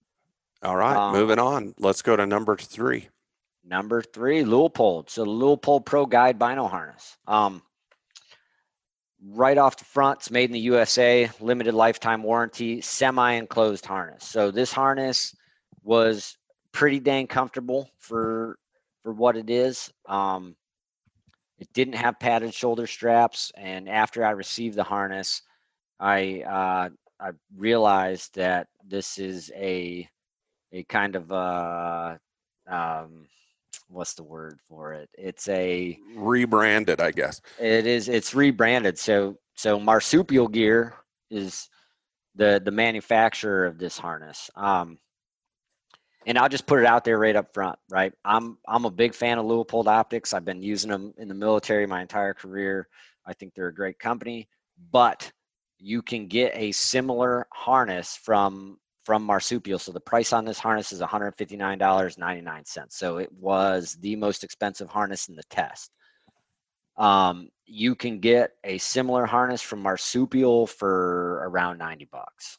All right. Um, moving on. Let's go to number three. number three, Leupold. So the Leupold Pro Guide Bino harness. Um, right off the front, it's made in the U S A, limited lifetime warranty, semi-enclosed harness. So this harness was pretty dang comfortable for for what it is. Um, it didn't have padded shoulder straps, and after I received the harness, I uh, I realized that this is a a kind of uh um what's the word for it? It's a rebranded, I guess. It is. It's rebranded. So so Marsupial Gear is the the manufacturer of this harness. Um, and I'll just put it out there right up front. Right. I'm I'm a big fan of Leupold Optics. I've been using them in the military my entire career. I think they're a great company. But you can get a similar harness from from Marsupial. So the price on this harness is one hundred fifty-nine dollars and ninety-nine cents. So it was the most expensive harness in the test. Um, you can get a similar harness from Marsupial for around ninety bucks.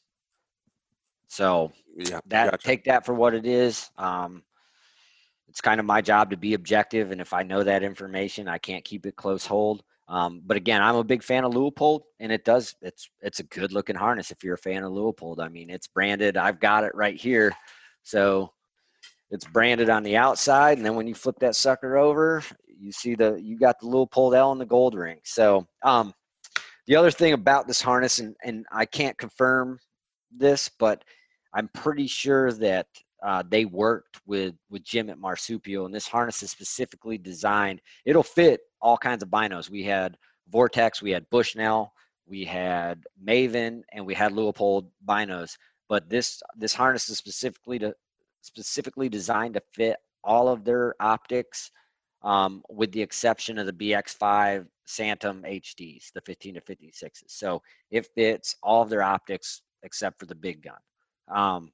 So Yeah, that gotcha. take that for what it is. Um, it's kind of my job to be objective, and if I know that information, I can't keep it close hold. Um, but again, I'm a big fan of Leupold, and it does. It's it's a good looking harness if you're a fan of Leupold. I mean, it's branded. I've got it right here, so it's branded on the outside, and then when you flip that sucker over, you see the you got the Leupold L and the gold ring. So um, the other thing about this harness, and and I can't confirm this, but I'm pretty sure that uh, they worked with with Jim at Marsupial, and this harness is specifically designed. It'll fit all kinds of binos. We had Vortex, we had Bushnell, we had Maven, and we had Leupold binos. But this this harness is specifically to specifically designed to fit all of their optics, um, with the exception of the B X five Santum H Ds, the fifteen to fifty-sixes. So it fits all of their optics except for the big gun. Um,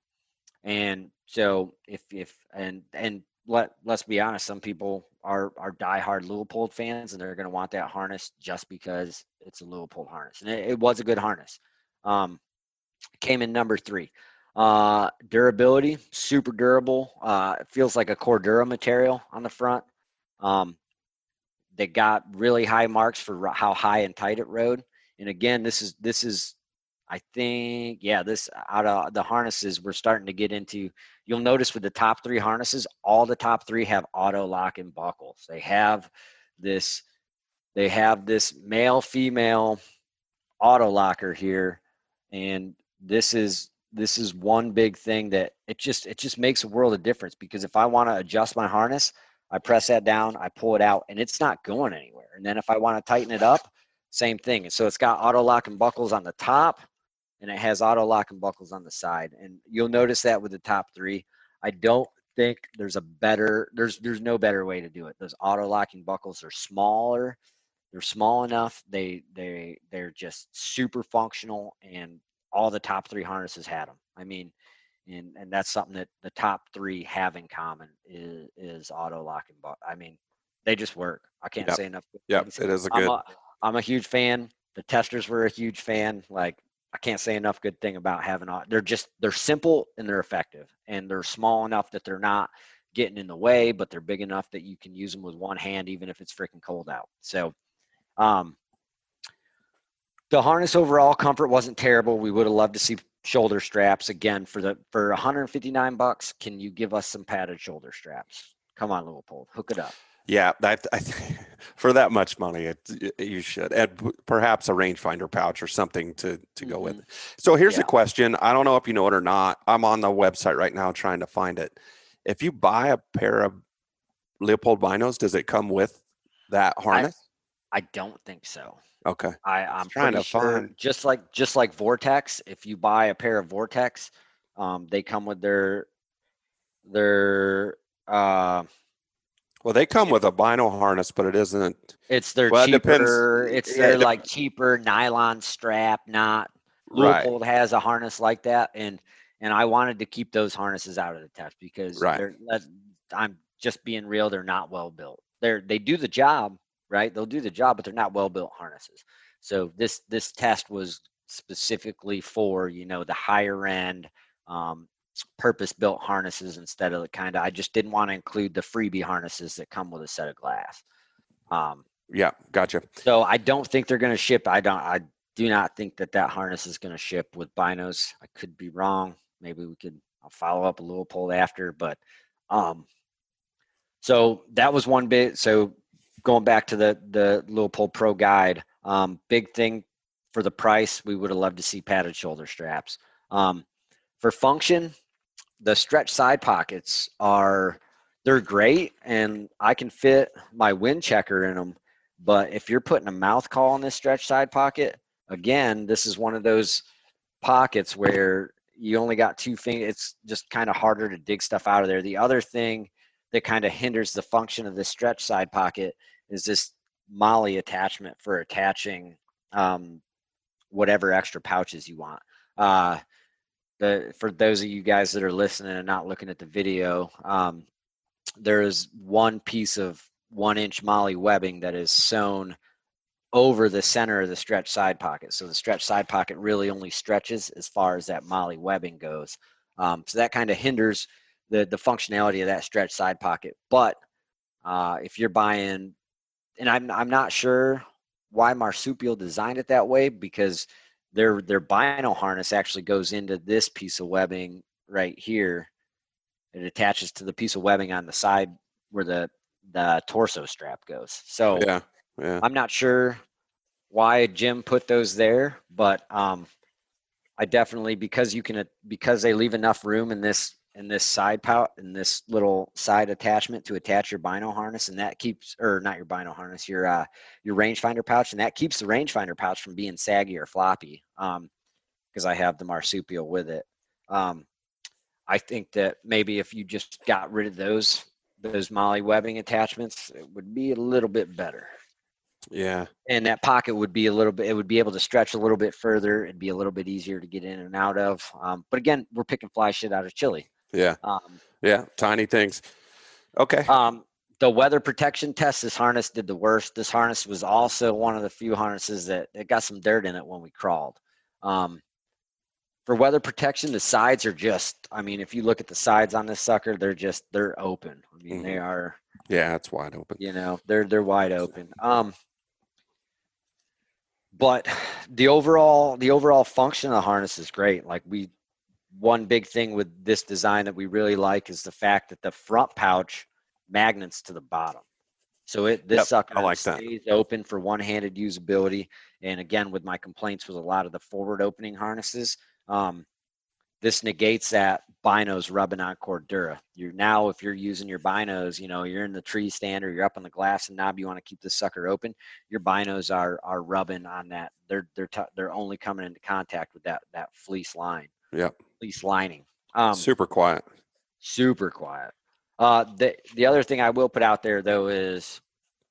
and so if if and and let let's be honest, some people are are diehard Leupold fans, and they're going to want that harness just because it's a Leupold harness, and it, it was a good harness. Um, came in number three. Uh, durability, super durable. Uh, it feels like a Cordura material on the front. Um, they got really high marks for how high and tight it rode. And again, this is this is. I think, yeah, this out of the harnesses we're starting to get into. You'll notice with the top three harnesses, all the top three have auto lock and buckles. They have this, they have this male female auto locker here, and this is this is one big thing that it just it just makes a world of difference, because if I want to adjust my harness, I press that down, I pull it out, and it's not going anywhere. And then if I want to tighten it up, same thing. And so it's got auto lock and buckles on the top, and it has auto lock and buckles on the side. And you'll notice that with the top three. I don't think there's a better, there's there's no better way to do it. Those auto locking buckles are smaller. They're small enough. They, they, they're just super functional, and all the top three harnesses had them. I mean, and, and that's something that the top three have in common is, is auto lock and buckle. I mean, they just work. I can't yep. say enough. Yeah, it is a good. I'm a, I'm a huge fan. The testers were a huge fan. Like, I can't say enough good thing about having, they're just, they're simple and they're effective, and they're small enough that they're not getting in the way, but they're big enough that you can use them with one hand, even if it's freaking cold out. So, um, the harness overall comfort wasn't terrible. We would have loved to see shoulder straps again for the, for one hundred fifty-nine bucks. Can you give us some padded shoulder straps? Come on, Leupold, hook it up. Yeah, that, I think for that much money, it, you should, and perhaps a rangefinder pouch or something to to go mm-hmm. with it. So here's yeah. a question. I don't know if you know it or not. I'm on the website right now trying to find it. If you buy a pair of Leupold binos, does it come with that harness? I, I don't think so. Okay. I, I'm trying pretty to sure, find. just like just like Vortex. If you buy a pair of Vortex, um, they come with their their. Uh, Well, they come with a bino harness, but it isn't. It's their well, cheaper. It it's yeah, their it like cheaper nylon strap. Not Leupold right. has a harness like that, and and I wanted to keep those harnesses out of the test because right. they're. I'm just being real. They're not well built. They're they do the job, right? They'll do the job, but they're not well built harnesses. So this this test was specifically for, you know, the higher end. Um, purpose-built harnesses instead of the kind of, I just didn't want to include the freebie harnesses that come with a set of glass. Um, Yeah, gotcha. So I don't think they're going to ship. I don't. I do not think that that harness is going to ship with binos. I could be wrong. Maybe we could. I'll follow up a little poll after, but um. So that was one bit. So going back to the the Leupold Pro Guide, um, big thing for the price, we would have loved to see padded shoulder straps. Um, for function, the stretch side pockets are they're great, and I can fit my wind checker in them. But if you're putting a mouth call in this stretch side pocket, again, this is one of those pockets where you only got two fingers. It's just kind of harder to dig stuff out of there. The other thing that kind of hinders the function of this stretch side pocket is this molly attachment for attaching um, whatever extra pouches you want. Uh, the for those of you guys that are listening and not looking at the video, um, there's one piece of one inch molly webbing that is sewn over the center of the stretch side pocket. So the stretch side pocket really only stretches as far as that molly webbing goes. Um, so that kind of hinders the, the functionality of that stretch side pocket. But uh, if you're buying, and I'm, I'm not sure why Marsupial designed it that way, because their, their bino harness actually goes into this piece of webbing right here. It attaches to the piece of webbing on the side where the, the torso strap goes. So Yeah, yeah. I'm not sure why Jim put those there, but um, I definitely, because you can, because they leave enough room in this, in this side pouch, in this little side attachment to attach your bino harness, and that keeps, or not your bino harness, your, uh, your rangefinder pouch, and that keeps the rangefinder pouch from being saggy or floppy. Um, because I have the Marsupial with it. Um, I think that maybe if you just got rid of those, those molly webbing attachments, it would be a little bit better. Yeah. And that pocket would be a little bit, it would be able to stretch a little bit further. It'd be a little bit easier to get in and out of. Um, but again, we're picking fly shit out of chili. Yeah. Um, yeah. Tiny things. Okay. Um, the weather protection test, this harness did the worst. This harness was also one of the few harnesses that it got some dirt in it when we crawled. Um, for weather protection, the sides are just, I mean, if you look at the sides on this sucker, they're just, they're open. I mean, mm-hmm. they are. Yeah, it's wide open. You know, they're, they're wide open. Um, but the overall, the overall function of the harness is great. Like we, one big thing with this design that we really like is the fact that the front pouch magnets to the bottom. So it, this yep, sucker I like stays that. open for one-handed usability. And again, with my complaints with a lot of the forward opening harnesses, um, this negates that binos rubbing on Cordura. You're now, if you're using your binos, you know, you're in the tree stand or you're up on the glass and knob, you want to keep the sucker open. Your binos are are rubbing on that. They're they're t- they're only coming into contact with that that fleece line. Yep. Fleece lining. Um, super quiet. Super quiet. Uh, the the other thing I will put out there though is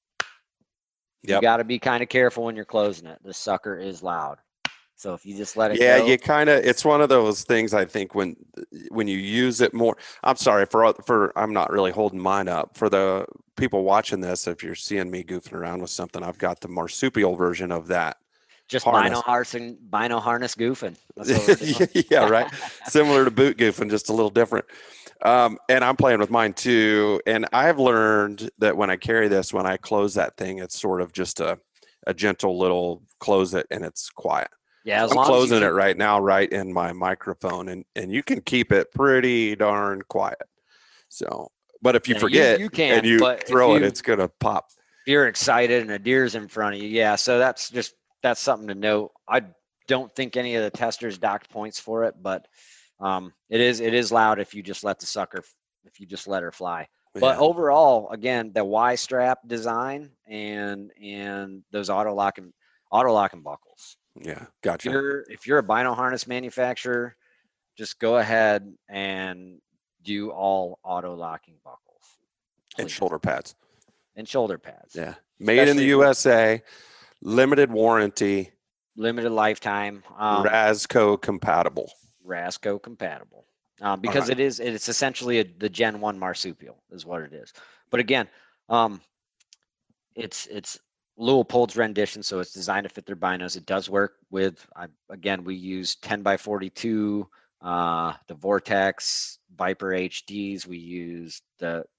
you yep. got to be kind of careful when you're closing it. The sucker is loud. So if you just let it yeah, go. you kind of, it's one of those things, I think, when when you use it more. I'm sorry for for I'm not really holding mine up for the people watching this. If you're seeing me goofing around with something, I've got the Marsupial version of that. Just harness. bino harness and bino harness goofing. That's yeah, right. Similar to boot goofing, just a little different. Um, and I'm playing with mine too. And I've learned that when I carry this, when I close that thing, it's sort of just a a gentle little close it, and it's quiet. Yeah, as I'm long closing as you it can, right now, right in my microphone, and, and you can keep it pretty darn quiet. So, but if you yeah, forget you, you can, and you but throw you, it, it's going to pop. If you're excited and a deer's in front of you, yeah. So that's just, that's something to note. I don't think any of the testers docked points for it, but um, it is, it is loud if you just let the sucker, if you just let her fly. But Yeah. overall, again, the Y strap design and, and those auto locking, auto locking buckles. Yeah, gotcha. If you're, if you're a bino harness manufacturer, just go ahead and do all auto locking buckles. And Please. shoulder pads. And shoulder pads. Yeah. Made in the U S A, limited warranty, limited lifetime, um, Rasco compatible. Rasco compatible. Um, because right. it is, it's essentially a, the Gen one Marsupial is what it is. But again, um, it's, it's, Leupold's rendition, so it's designed to fit their binos. It does work with, I, again, we use ten by forty-two, uh, the Vortex, Viper H Ds. We use the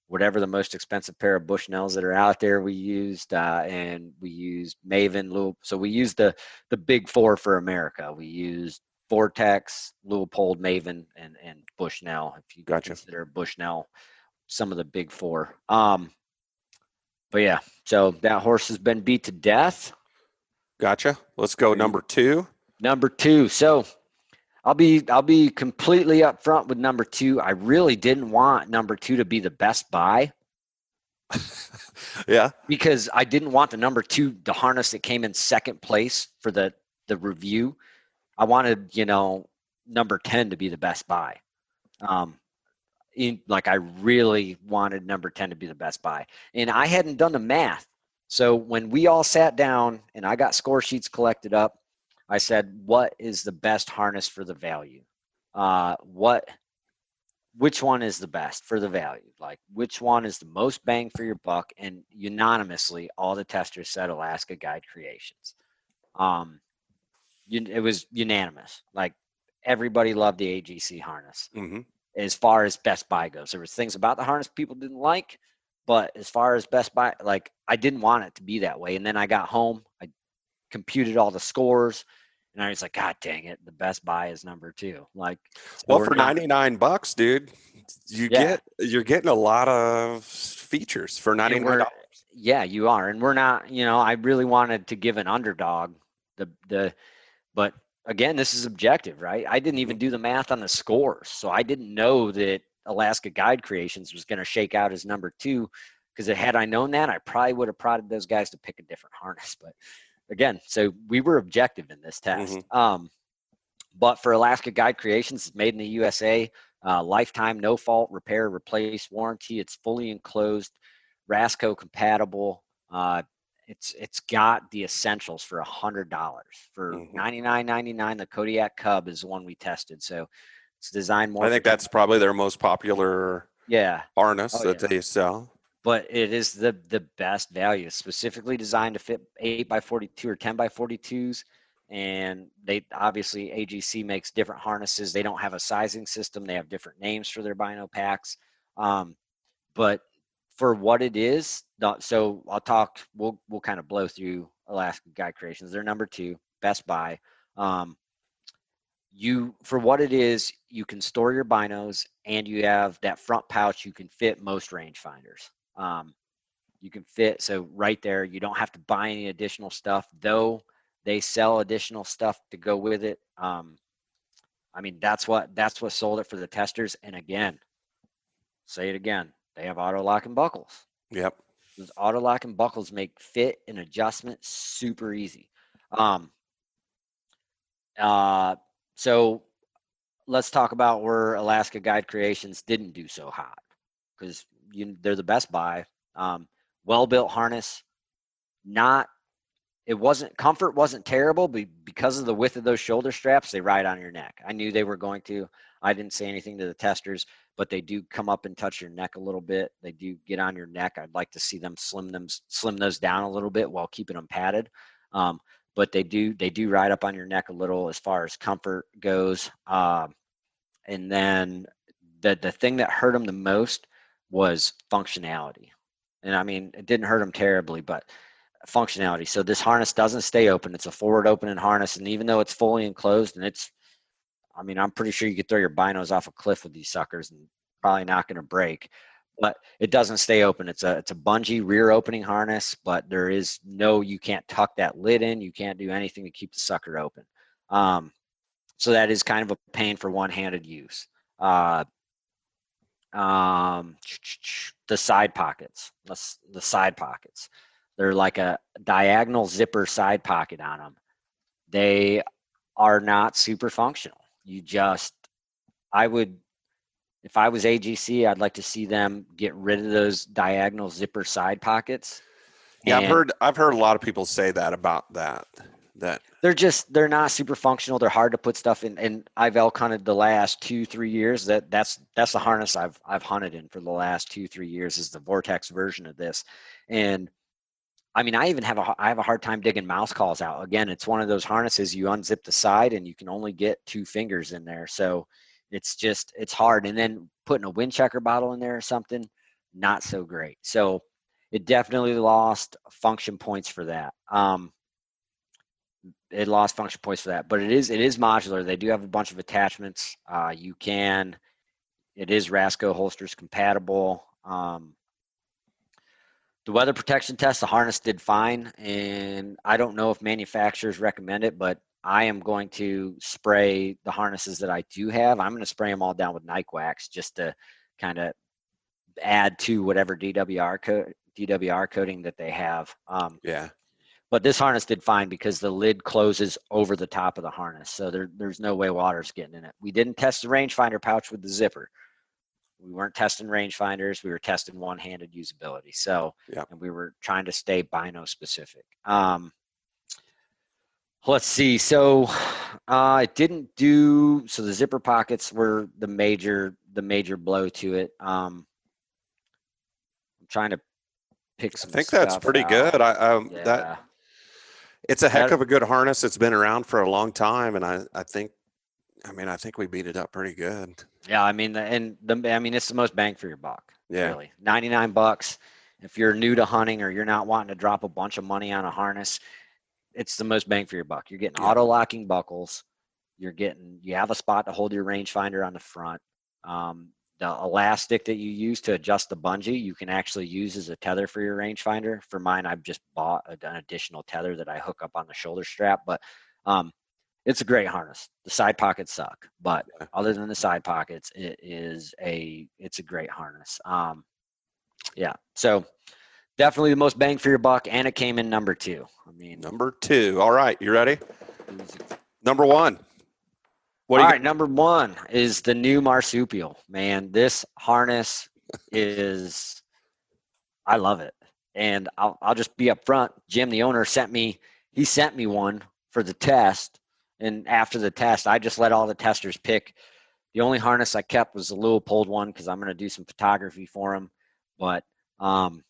whatever the most expensive pair of Bushnells that are out there. We used, uh, and we used Maven, Leupold. So we used the the big four for America. We used Vortex, Leupold, Maven, and and Bushnell. If you Gotcha. consider Bushnell some of the big four. Um, but yeah, so that horse has been beat to death. Gotcha. Let's go number two. Number two. So I'll be I'll be completely upfront with number two. I really didn't want number two to be the best buy. Yeah. Because I didn't want the number two, the harness that came in second place for the the review. I wanted, you know, number ten to be the best buy. Um, in, like I really wanted number ten to be the best buy. And I hadn't done the math. So when we all sat down and I got score sheets collected up, I said, what is the best harness for the value? Uh, what, which one is the best for the value? Like, which one is the most bang for your buck? And unanimously, all the testers said Alaska Guide Creations. Um, it was unanimous. Like, everybody loved the A G C harness. Mm-hmm. As far as best buy goes, there was things about the harness people didn't like, but as far as best buy, like, I didn't want it to be that way. And then I got home, I computed all the scores, and I was like, God dang it, the best buy is number two. Like, so well, for not, ninety-nine bucks, dude, you yeah. get you're getting a lot of features for ninety-nine dollars. Yeah, you are. And we're not, you know, I really wanted to give an underdog the the but again, this is objective, right? I didn't even do the math on the scores. So I didn't know that Alaska Guide Creations was going to shake out as number two, because had I known that, I probably would have prodded those guys to pick a different harness. But again, so we were objective in this test. Mm-hmm. Um, but for Alaska Guide Creations, it's made in the U S A, uh, lifetime, no fault, repair, replace warranty. It's fully enclosed, Rasco compatible. Uh, it's it's got the essentials for a hundred dollars. For mm-hmm. ninety-nine ninety-nine, the Kodiak Cub is the one we tested. So it's designed more. I think that's probably their most popular yeah harness oh, that yeah. they sell. But it is the the best value. It's specifically designed to fit eight by forty-two or ten by forty-twos. And they obviously, A G C makes different harnesses. They don't have a sizing system. They have different names for their bino packs. Um, but for what it is, so I'll talk, we'll, we'll kind of blow through Alaska Guide Creations. They're number two, best buy. Um, you, for what it is, you can store your binos, and you have that front pouch. You can fit most rangefinders. Um, you can fit, so right there, you don't have to buy any additional stuff, though they sell additional stuff to go with it. Um, I mean, that's what, that's what sold it for the testers. And again, say it again, they have auto lock and buckles. Yep. Those auto lock and buckles make fit and adjustment super easy. Um, uh, so let's talk about where Alaska Guide Creations didn't do so hot, because you, they're the best buy. Um, well-built harness, not, it wasn't, comfort wasn't terrible, but because of the width of those shoulder straps, they ride on your neck. I knew they were going to. I didn't say anything to the testers, but they do come up and touch your neck a little bit. They do get on your neck. I'd like to see them slim them, slim those down a little bit while keeping them padded. Um, but they do, they do ride up on your neck a little as far as comfort goes. Um, and then the, the thing that hurt them the most was functionality. And I mean, it didn't hurt them terribly, but functionality. So this harness doesn't stay open. It's a forward opening harness. And even though it's fully enclosed, and it's, I mean, I'm pretty sure you could throw your binos off a cliff with these suckers and probably not going to break, but it doesn't stay open. It's a, it's a bungee rear opening harness, but there is no, you can't tuck that lid in. You can't do anything to keep the sucker open. Um, so that is kind of a pain for one-handed use. Uh, um, the side pockets, the, the side pockets. They're like a diagonal zipper side pocket on them. They are not super functional. You just, I would, if I was A G C, I'd like to see them get rid of those diagonal zipper side pockets. Yeah, I've heard, I've heard a lot of people say that about that. That they're just, they're not super functional. They're hard to put stuff in. And I've elk hunted the last two, three years. That that's, that's the harness I've, I've hunted in for the last two, three years is the Vortex version of this. And I mean, I even have a, I have a hard time digging mouse calls out. Again, it's one of those harnesses, you unzip the side and you can only get two fingers in there. So it's just, it's hard. And then putting a wind checker bottle in there or something, not so great. So it definitely lost function points for that. Um, it lost function points for that, but it is it is modular. They do have a bunch of attachments. Uh, you can, it is Rasco holsters compatible. Um, the weather protection test, the harness did fine, and I don't know if manufacturers recommend it, but I am going to spray the harnesses that I do have. I'm going to spray them all down with Nyquax just to kind of add to whatever D W R co- D W R coating that they have. Um, Yeah. But this harness did fine because the lid closes over the top of the harness. So there, there's no way water's getting in it. We didn't test the rangefinder pouch with the zipper. We weren't testing rangefinders. We were testing one-handed usability. So, yeah. and we were trying to stay bino specific. Um, let's see. So uh, it didn't do, so the zipper pockets were the major, the major blow to it. Um, I'm trying to pick some I think that's pretty out. good. I, um, yeah. that, It's a heck That, of a good harness. It's been around for a long time, and I, I think, I mean, I think we beat it up pretty good. Yeah, I mean, the, and the, I mean, it's the most bang for your buck. Yeah. Really, ninety-nine bucks. If you're new to hunting or you're not wanting to drop a bunch of money on a harness, it's the most bang for your buck. You're getting Yeah. auto locking buckles. You're getting, you have a spot to hold your rangefinder on the front. Um, the elastic that you use to adjust the bungee, you can actually use as a tether for your rangefinder. For mine, I've just bought an additional tether that I hook up on the shoulder strap, but um, it's a great harness. The side pockets suck, but Yeah. other than the side pockets, it is a, it's a great harness. Um, yeah. So definitely the most bang for your buck. And it came in number two. I mean, Number two. All right. You ready? Number one. What do All you right, number one is the new marsupial. Man, this harness is, I love it. And I'll, I'll just be up front. Jim, the owner, sent me, he sent me one for the test. And after the test, I just let all the testers pick. The only harness I kept was the Leupold one because I'm going to do some photography for him. But um,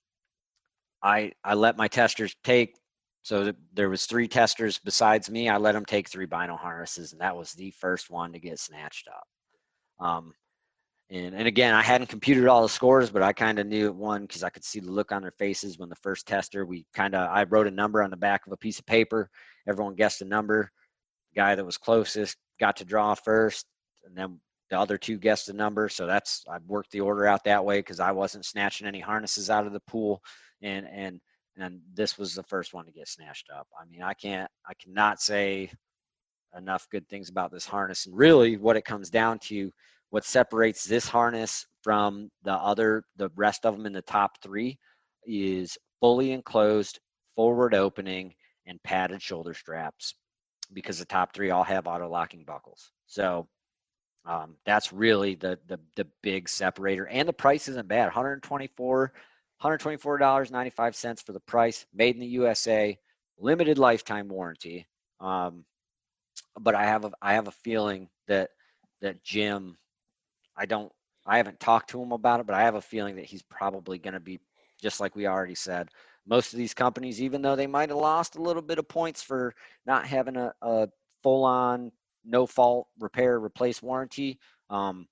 I, I let my testers take. So there was three testers besides me. I let them take three bino harnesses, and that was the first one to get snatched up. Um, and, and again, I hadn't computed all the scores, but I kind of knew it won because I could see the look on their faces when the first tester, we kind of, I wrote a number on the back of a piece of paper. Everyone guessed a number. The guy that was closest got to draw first, and then the other two guessed the number. So that's, I worked the order out that way because I wasn't snatching any harnesses out of the pool. And, and, And this was the first one to get snatched up. I mean, I can't, I cannot say enough good things about this harness. And really what it comes down to, what separates this harness from the other, the rest of them in the top three is fully enclosed, forward opening, and padded shoulder straps, because the top three all have auto locking buckles. So um, that's really the, the, the big separator. And the price isn't bad. one hundred twenty-four dollars one hundred twenty-four dollars and ninety-five cents for the price, made in the U S A, limited lifetime warranty. Um, but I have a, I have a feeling that, that Jim, I don't, I haven't talked to him about it, but I have a feeling that he's probably going to be, just like we already said, most of these companies, even though they might have lost a little bit of points for not having a, a full on no fault repair, replace warranty. Um,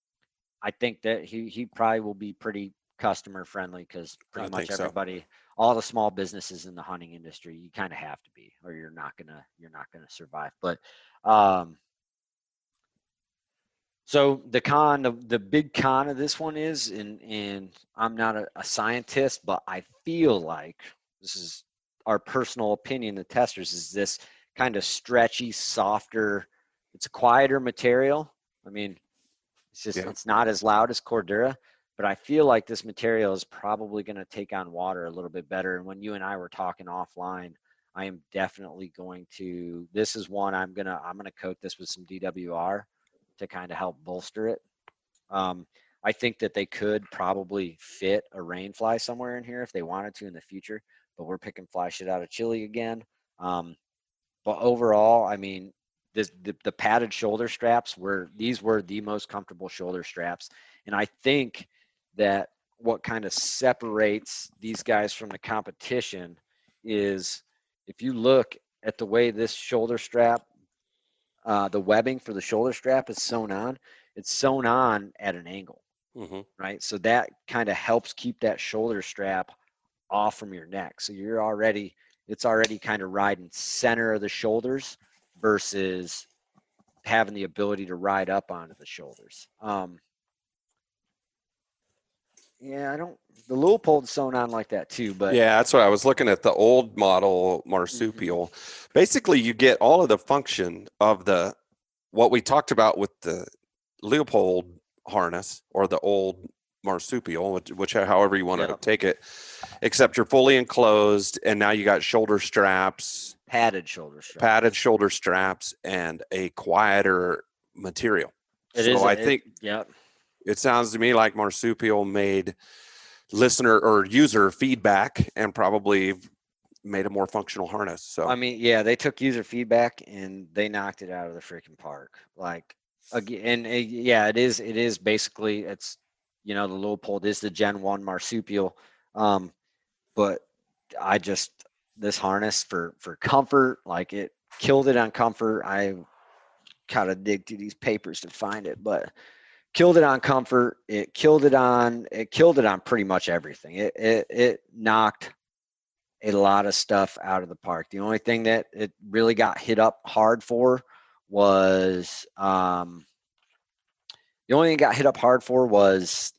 I think that he, he probably will be pretty customer friendly, because pretty I much think so. everybody, all the small businesses in the hunting industry, you kind of have to be, or you're not gonna you're not gonna survive. But um, so the con, the, the big con of this one is, and and I'm not a, a scientist, but I feel like this is our personal opinion, the testers, is this kind of stretchy, softer. It's a quieter material. I mean, it's just Yeah. it's not as loud as Cordura. But I feel like this material is probably going to take on water a little bit better. And when you and I were talking offline, I am definitely going to, this is one I'm going to, I'm going to coat this with some D W R to kind of help bolster it. Um, I think that they could probably fit a rain fly somewhere in here if they wanted to in the future, but we're picking fly shit out of Chile again. Um, but overall, I mean, this, the, the padded shoulder straps were, these were the most comfortable shoulder straps. And I think that what kind of separates these guys from the competition is, if you look at the way this shoulder strap, uh, the webbing for the shoulder strap is sewn on, it's sewn on at an angle. Mm-hmm. right? So that kind of helps keep that shoulder strap off from your neck. So you're already, it's already kind of riding center of the shoulders versus having the ability to ride up onto the shoulders. Um, yeah, I don't, the Leupold's sewn on like that too, but Yeah, that's what I was looking at, the old model marsupial. Mm-hmm. Basically, you get all of the function of the, what we talked about with the Leupold harness or the old marsupial, which, which however you want yep. to take it, except you're fully enclosed, and now you got shoulder straps, padded shoulder straps, padded shoulder straps, and a quieter material. It so is, I it, think, yep. It sounds to me like marsupial made listener or user feedback and probably made a more functional harness. So I mean, yeah, they took user feedback and they knocked it out of the freaking park. Like again, and uh, yeah, it is. It is basically it's you know the Leupold is the Gen One marsupial, um, but I just this harness for for comfort, like it killed it on comfort. I gotta dig through these papers to find it, but killed it on comfort. It killed it on it killed it on pretty much everything. It it it knocked a lot of stuff out of the park. The only thing that it really got hit up hard for was um, the only thing it got hit up hard for was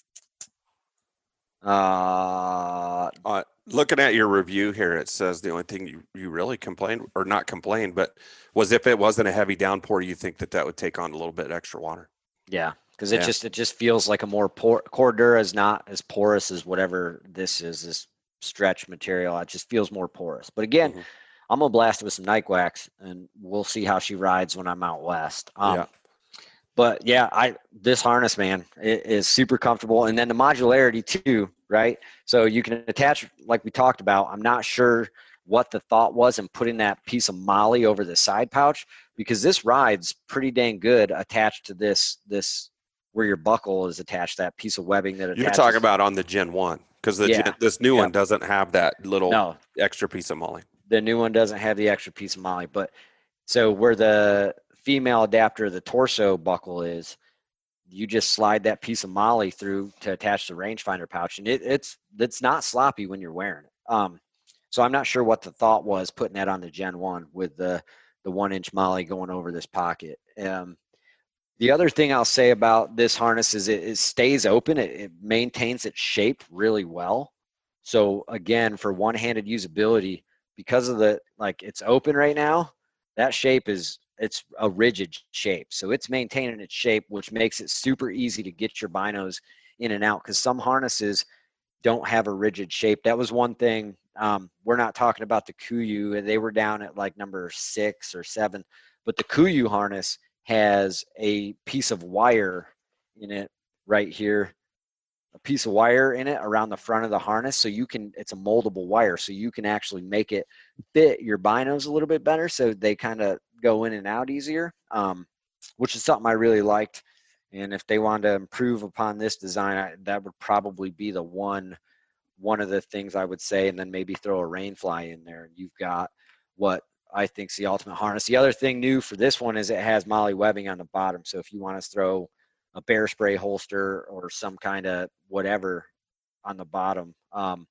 uh, uh, looking at your review here, it says the only thing you, you really complained or not complained, but was if it wasn't a heavy downpour, you think that that would take on a little bit extra water. Yeah. Cause it yeah. just, it just feels like a more por Cordura is not as porous as whatever this is, this stretch material. It just feels more porous. But again, mm-hmm. I'm gonna blast it with some Nyquax and we'll see how she rides when I'm out west. Um, yeah. But yeah, I this harness, man, it is super comfortable. And then the modularity too, right? So you can attach, like we talked about. I'm not sure what the thought was in putting that piece of Molly over the side pouch, because this rides pretty dang good attached to this this where your buckle is attached, that piece of webbing that attaches. You're talking about on the Gen One. Because the yeah. gen, this new yep. one doesn't have that little no. extra piece of Molly. The new one doesn't have the extra piece of Molly. But so where the female adapter of the torso buckle is, you just slide that piece of Molly through to attach the rangefinder pouch. And it, it's it's not sloppy when you're wearing it. Um, so I'm not sure what the thought was putting that on the Gen one with the, the one-inch Molly going over this pocket. Um, The other thing I'll say about this harness is it, it stays open. It, it maintains its shape really well. So again, for one-handed usability, because of the, like it's open right now, that shape is, it's a rigid shape. So it's maintaining its shape, which makes it super easy to get your binos in and out, because some harnesses don't have a rigid shape. That was one thing. Um, we're not talking about the Kuiu. They were down at like number six or seven, but the Kuiu harness has a piece of wire in it right here, a piece of wire in it around the front of the harness. So you can, it's a moldable wire. So you can actually make it fit your binos a little bit better. So they kind of go in and out easier, um, which is something I really liked. And if they wanted to improve upon this design, I, that would probably be the one, one of the things I would say, and then maybe throw a Rainfly in there. And you've got what I think's the ultimate harness. The other thing new for this one is it has Molly webbing on the bottom. So if you want to throw a bear spray holster or some kind of whatever on the bottom, um,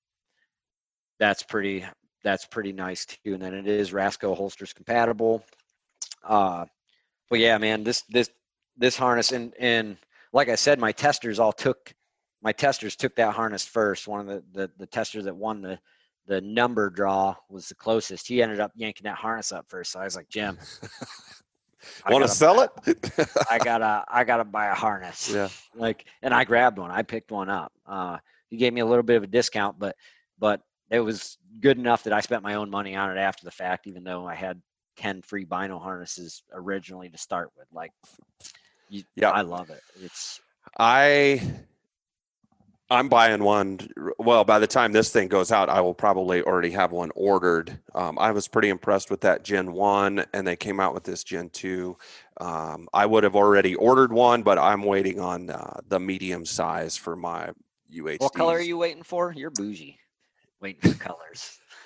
that's pretty, that's pretty nice too. And then it is Rasco holsters compatible. Uh, but yeah, man, this, this, this harness and, and like I said, my testers all took, my testers took that harness first. One of the, the, the testers that won the, the number draw was the closest. He ended up yanking that harness up first. So I was like, Jim, want to sell buy, it? I gotta, I gotta buy a harness. Yeah. Like, and I grabbed one. I picked one up. Uh, he gave me a little bit of a discount, but, but it was good enough that I spent my own money on it after the fact, even though I had ten free bino harnesses originally to start with. Like, you, yeah, I love it. It's, I, I'm buying one. Well, by the time this thing goes out, I will probably already have one ordered. Um, I was pretty impressed with that Gen one, and they came out with this Gen two. Um, I would have already ordered one, but I'm waiting on uh, the medium size for my U H Ds. What color are you waiting for? You're bougie. Waiting for colors.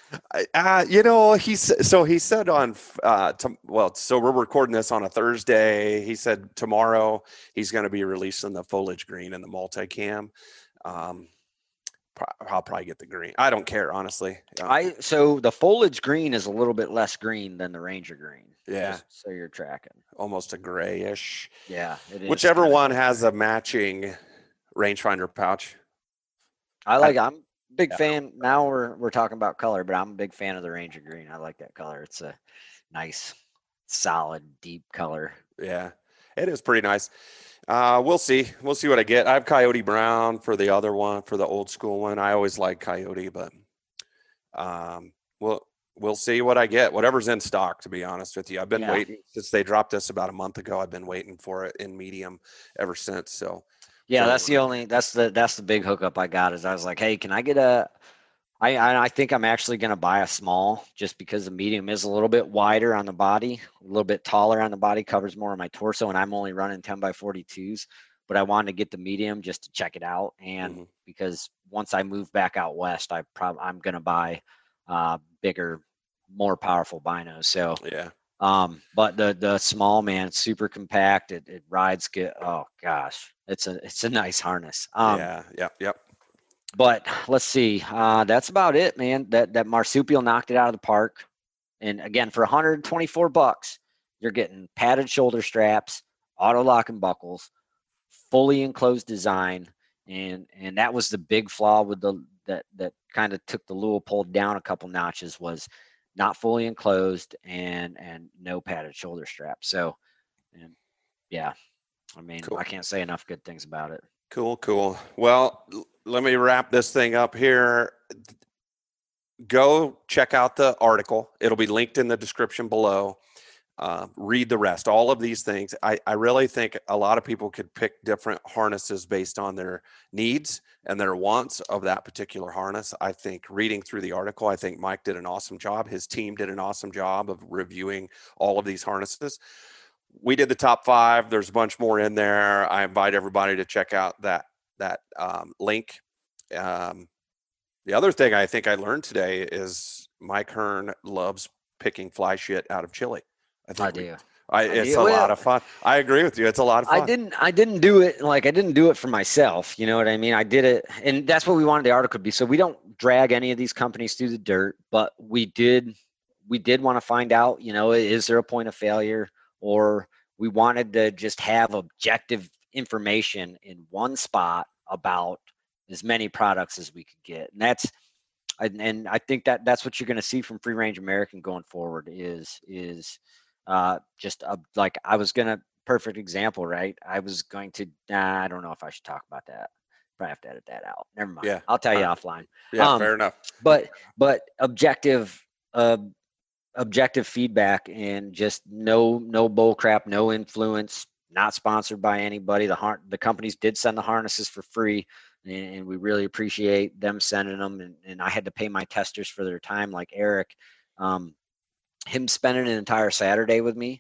Uh, you know, he's so he said on uh, to, well, so we're recording this on a Thursday. He said tomorrow he's going to be releasing the foliage green and the multicam. Um, I'll probably get the green. I don't care, honestly. Um, I so the foliage green is a little bit less green than the Ranger green. Yeah. Just so you're tracking. Almost a grayish. Yeah, it is. Whichever kinda one gray. has a matching rangefinder pouch. I like. I, am a big yeah. fan. Now we're we're talking about color, but I'm a big fan of the Ranger green. I like that color. It's a nice, solid, deep color. Yeah, it is pretty nice. Uh, we'll see. We'll see what I get. I have Coyote Brown for the other one, for the old school one. I always like Coyote, but um, we'll we'll see what I get. Whatever's in stock, to be honest with you. I've been Yeah. waiting since they dropped this about a month ago. I've been waiting for it in medium ever since. So Yeah, so, that's the only. That's the that's the big hookup I got. Is I was like, hey, can I get a? I I, I think I'm actually gonna buy a small, just because the medium is a little bit wider on the body, a little bit taller on the body, covers more of my torso, and I'm only running ten by forty-twos. But I wanted to get the medium just to check it out, and Mhm. because once I move back out west, I probably I'm gonna buy uh, bigger, more powerful binos. So, yeah. um, but the the small, man, it's super compact. It it rides good. Oh gosh, it's a it's a nice harness. Um, yeah. Yep. Yep. but let's see. Uh, that's about it, man. That that marsupial knocked it out of the park. And again, for one hundred twenty-four bucks, you're getting padded shoulder straps, auto lock and buckles, fully enclosed design, and and that was the big flaw with the that that kind of took the Leupold down a couple notches, was not fully enclosed and and no padded shoulder straps. So, and yeah, I mean, Cool. I can't say enough good things about it. Cool, cool. Well, l- let me wrap this thing up here. Go check out the article. It'll be linked in the description below. Uh, read the rest. All of these things. I, I really think a lot of people could pick different harnesses based on their needs and their wants of that particular harness. I think reading through the article, I think Mike did an awesome job. His team did an awesome job of reviewing all of these harnesses. We did the top five. There's a bunch more in there. I invite everybody to check out that that um, link. Um, the other thing I think I learned today is Mike Hearn loves picking fly shit out of Chile. I think I we- do. I, I it's do. a Well, lot of fun. I agree with you. It's a lot of fun. I didn't I didn't do it like I didn't do it for myself, you know what I mean? I did it, and that's what we wanted the article to be. So we don't drag any of these companies through the dirt, but we did we did want to find out, you know, is there a point of failure, or we wanted to just have objective information in one spot about as many products as we could get. And that's and, and I think that that's what you're going to see from Free Range American going forward is is uh, just a, like I was going to perfect example, right? I was going to, nah, I don't know if I should talk about that. Probably have to edit that out. Never mind. Yeah. I'll tell you Uh, offline. yeah, um, fair enough. But, but objective, uh, objective feedback, and just no, no bull crap, no influence, not sponsored by anybody. The har- the companies did send the harnesses for free, and, and we really appreciate them sending them. And, and I had to pay my testers for their time, like Eric. Um, him spending an entire Saturday with me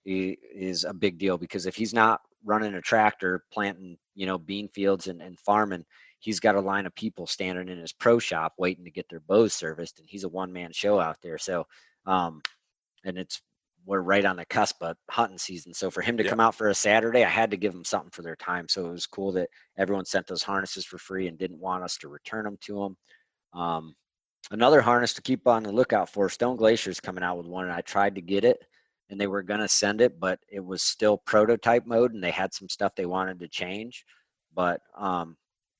is a big deal, because if he's not running a tractor, planting, you know, bean fields and, and farming, he's got a line of people standing in his pro shop waiting to get their bows serviced, and he's a one-man show out there. So, um, and it's, we're right on the cusp of hunting season. So for him to Yeah. come out for a Saturday, I had to give him something for their time. So it was cool that everyone sent those harnesses for free and didn't want us to return them to them. Um, Another harness to keep on the lookout for, Stone Glacier's coming out with one, and I tried to get it, and they were going to send it, but it was still prototype mode, and they had some stuff they wanted to change. But um,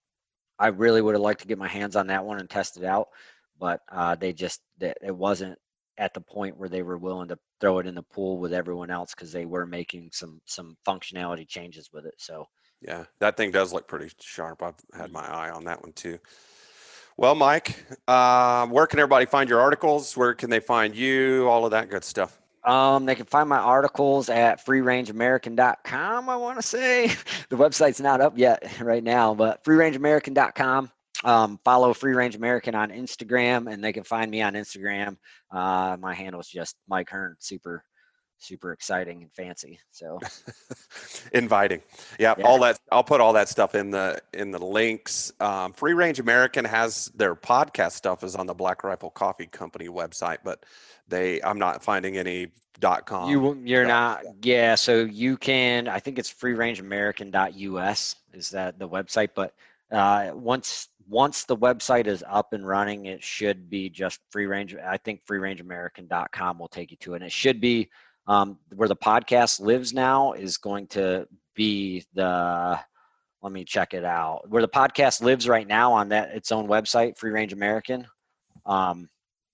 I really would have liked to get my hands on that one and test it out, but uh, they just, that it wasn't at the point where they were willing to throw it in the pool with everyone else, because they were making some some functionality changes with it. So Yeah, that thing does look pretty sharp. I've had my eye on that one too. Well, Mike, uh, where can everybody find your articles? Where can they find you? All of that good stuff. Um, they can find my articles at free range american dot com, I want to say. The website's not up yet right now, but free range american dot com. Um, follow Free Range American on Instagram, and they can find me on Instagram. Uh, my handle is just Mike Hearn. Super, super exciting and fancy. So inviting. Yeah, Yeah. all that. I'll put all that stuff in the in the links. Um, Free Range American has their podcast stuff is on the Black Rifle Coffee Company website, but they I'm not finding any dot com. You you're stuff. not yeah. So you can I think it's free range american dot U S is that the website, but uh, once once the website is up and running, it should be just free range. I think free range american dot com will take you to it. And it should be um, where the podcast lives now is going to be the let me check it out. Where the podcast lives right now on that its own website, Free Range American. Um,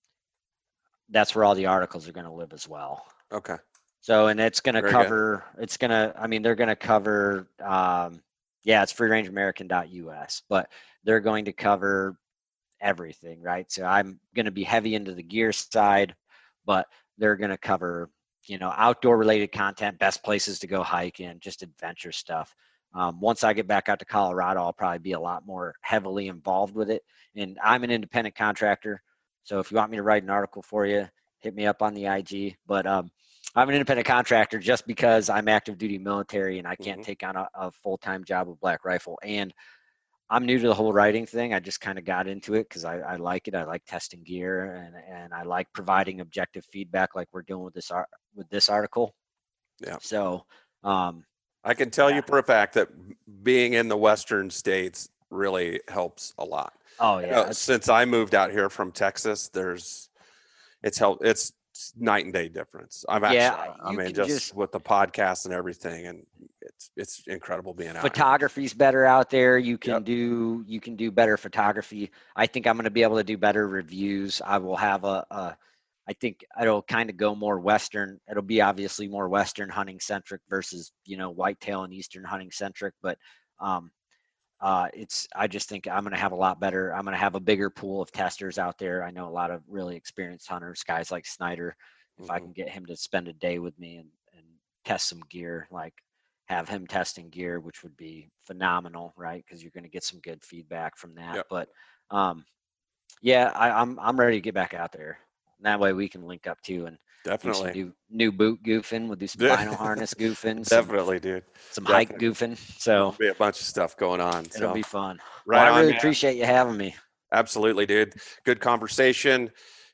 that's where all the articles are going to live as well. Okay. So, and it's going to Very cover, it's going to, I mean, they're going to cover, um, yeah, it's free range american dot U S, but they're going to cover everything, right? So I'm going to be heavy into the gear side, but they're going to cover, you know, outdoor related content, best places to go hike in, just adventure stuff. Um, once I get back out to Colorado, I'll probably be a lot more heavily involved with it. And I'm an independent contractor. So if you want me to write an article for you, hit me up on the I G. But um, I'm an independent contractor just because I'm active duty military and I can't Mm-hmm. take on a, a full-time job with Black Rifle. And I'm new to the whole writing thing. I just kind of got into it because I, I like it. I like testing gear and, and I like providing objective feedback like we're doing with this art with this article. Yeah. So um, I can tell Yeah. you for a fact that being in the Western states really helps a lot. oh You yeah, know, it's- since I moved out here from Texas, there's it's helped. It's night and day difference. I'm actually, Yeah, I you mean, can just, just- with the podcast and everything, and it's it's incredible being out here. photography's better out there. You can Yep. do you can do better photography. I think I'm going to be able to do better reviews. I will have a, a I think it'll kind of go more Western. It'll be obviously more Western hunting centric versus, you know, whitetail and Eastern hunting centric. But um, uh, it's, I just think I'm going to have a lot better. I'm going to have a bigger pool of testers out there. I know a lot of really experienced hunters, guys like Snyder. If I Mhm. can get him to spend a day with me and, and test some gear, like have him testing gear, which would be phenomenal, right? Because you're going to get some good feedback from that. Yep. But um, yeah, I, I'm I'm ready to get back out there. And that way we can link up too and do some Definitely, new new boot goofing. We'll do some Yeah. vinyl harness goofing, some, definitely, dude. some hike definitely. goofing. There'll So be a bunch of stuff going on. it'll So be fun. right Well, I on, really man. appreciate you having me. Absolutely, dude. Good conversation.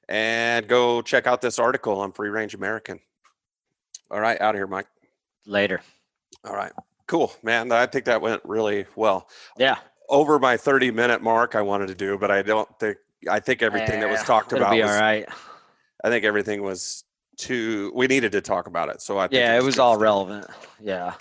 And go check out this article on Free Range American. All right, out of here, Mike. Later. All right, cool, man. I think that went really well. Yeah. Over my thirty minute mark I wanted to do, but I don't think, I think everything that was Eh, talked it'll about be was, all right. I think everything was too, we needed to talk about it. So I think Yeah, it it's was good all stuff. relevant. Yeah,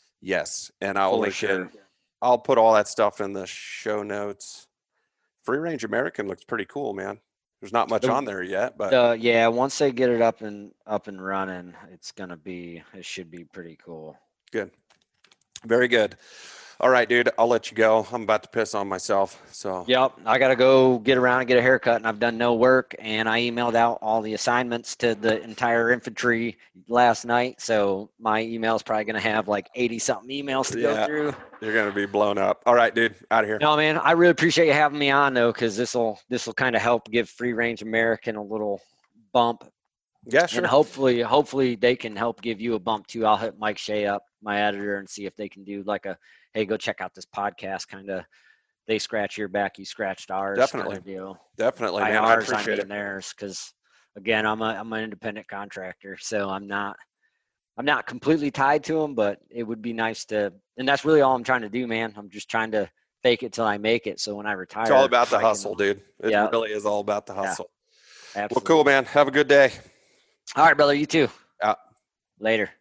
Yes. And I'll for link sure. in, I'll put all that stuff in the show notes. Free Range American looks pretty cool, man. There's not much The- on there yet, but Uh, yeah, once they get it up and up and running, it's gonna be. It should be pretty cool. good. Very good. All right, dude. I'll let you go. I'm about to piss on myself. So Yep, I gotta go get around and get a haircut, and I've done no work. And I emailed out all the assignments to the entire infantry last night, so my email's probably gonna have like eighty something emails to Yeah. go through. you're going to be blown up. All right, dude. Out of here. No, man, I really appreciate you having me on though, because this will this will kind of help give Free Range American a little bump. Yeah, sure. And hopefully, hopefully they can help give you a bump too. I'll hit Mike Shea up, my editor, and see if they can do like a, hey, go check out this podcast. Kind of, they scratch your back, you scratched ours. Definitely. Kind of deal. Definitely, By man. I ours, I appreciate mean it. theirs, because again, I'm a I'm an independent contractor, so I'm not I'm not completely tied to them, but it would be nice to, and that's really all I'm trying to do, man. I'm just trying to fake it till I make it. So when I retire, It's all about the I can- hustle, dude. It Yeah. really is all about the Yeah. hustle. Absolutely. Well, cool, man. Have a good day. All right, brother. You too. Out. Later.